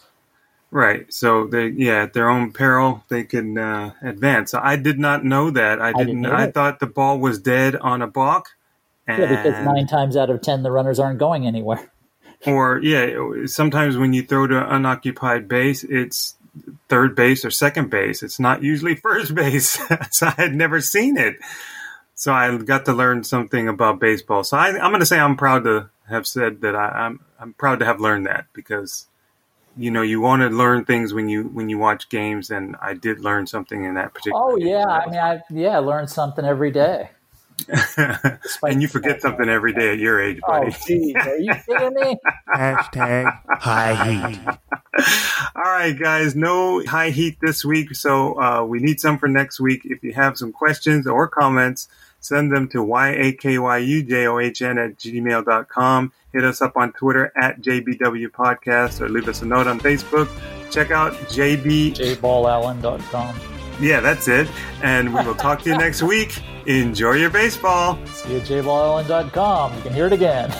Right. So, they, yeah, at their own peril, they can uh, advance. So I did not know that. I didn't. I, didn't I thought the ball was dead on a balk. And yeah, because nine times out of ten, the runners aren't going anywhere. Or, yeah, sometimes when you throw to an unoccupied base, it's third base or second base. It's not usually first base. So I had never seen it. So I got to learn something about baseball. So I, I'm going to say I'm proud to have said that I, I'm I'm proud to have learned that because, you know, you want to learn things when you when you watch games, and I did learn something in that particular Oh, game. yeah. I mean, I yeah, I learned something every day. And you forget something every day at your age, buddy. Oh, geez, are you kidding me? Hashtag high heat. All right, guys, no high heat this week, so uh, we need some for next week. If you have some questions or comments, send them to Y A K Y U J O H N at gmail dot com. Hit us up on Twitter at J B W Podcast or leave us a note on Facebook. Check out J B... J ball allen dot com. Yeah, that's it. And we will talk to you next week. Enjoy your baseball. See you at J ball allen dot com. You can hear it again.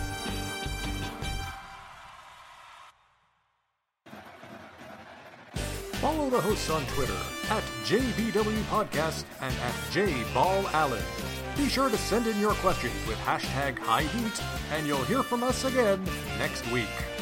Follow the hosts on Twitter at J B W Podcast and at J Ball Allen. Be sure to send in your questions with hashtag high heat, and you'll hear from us again next week.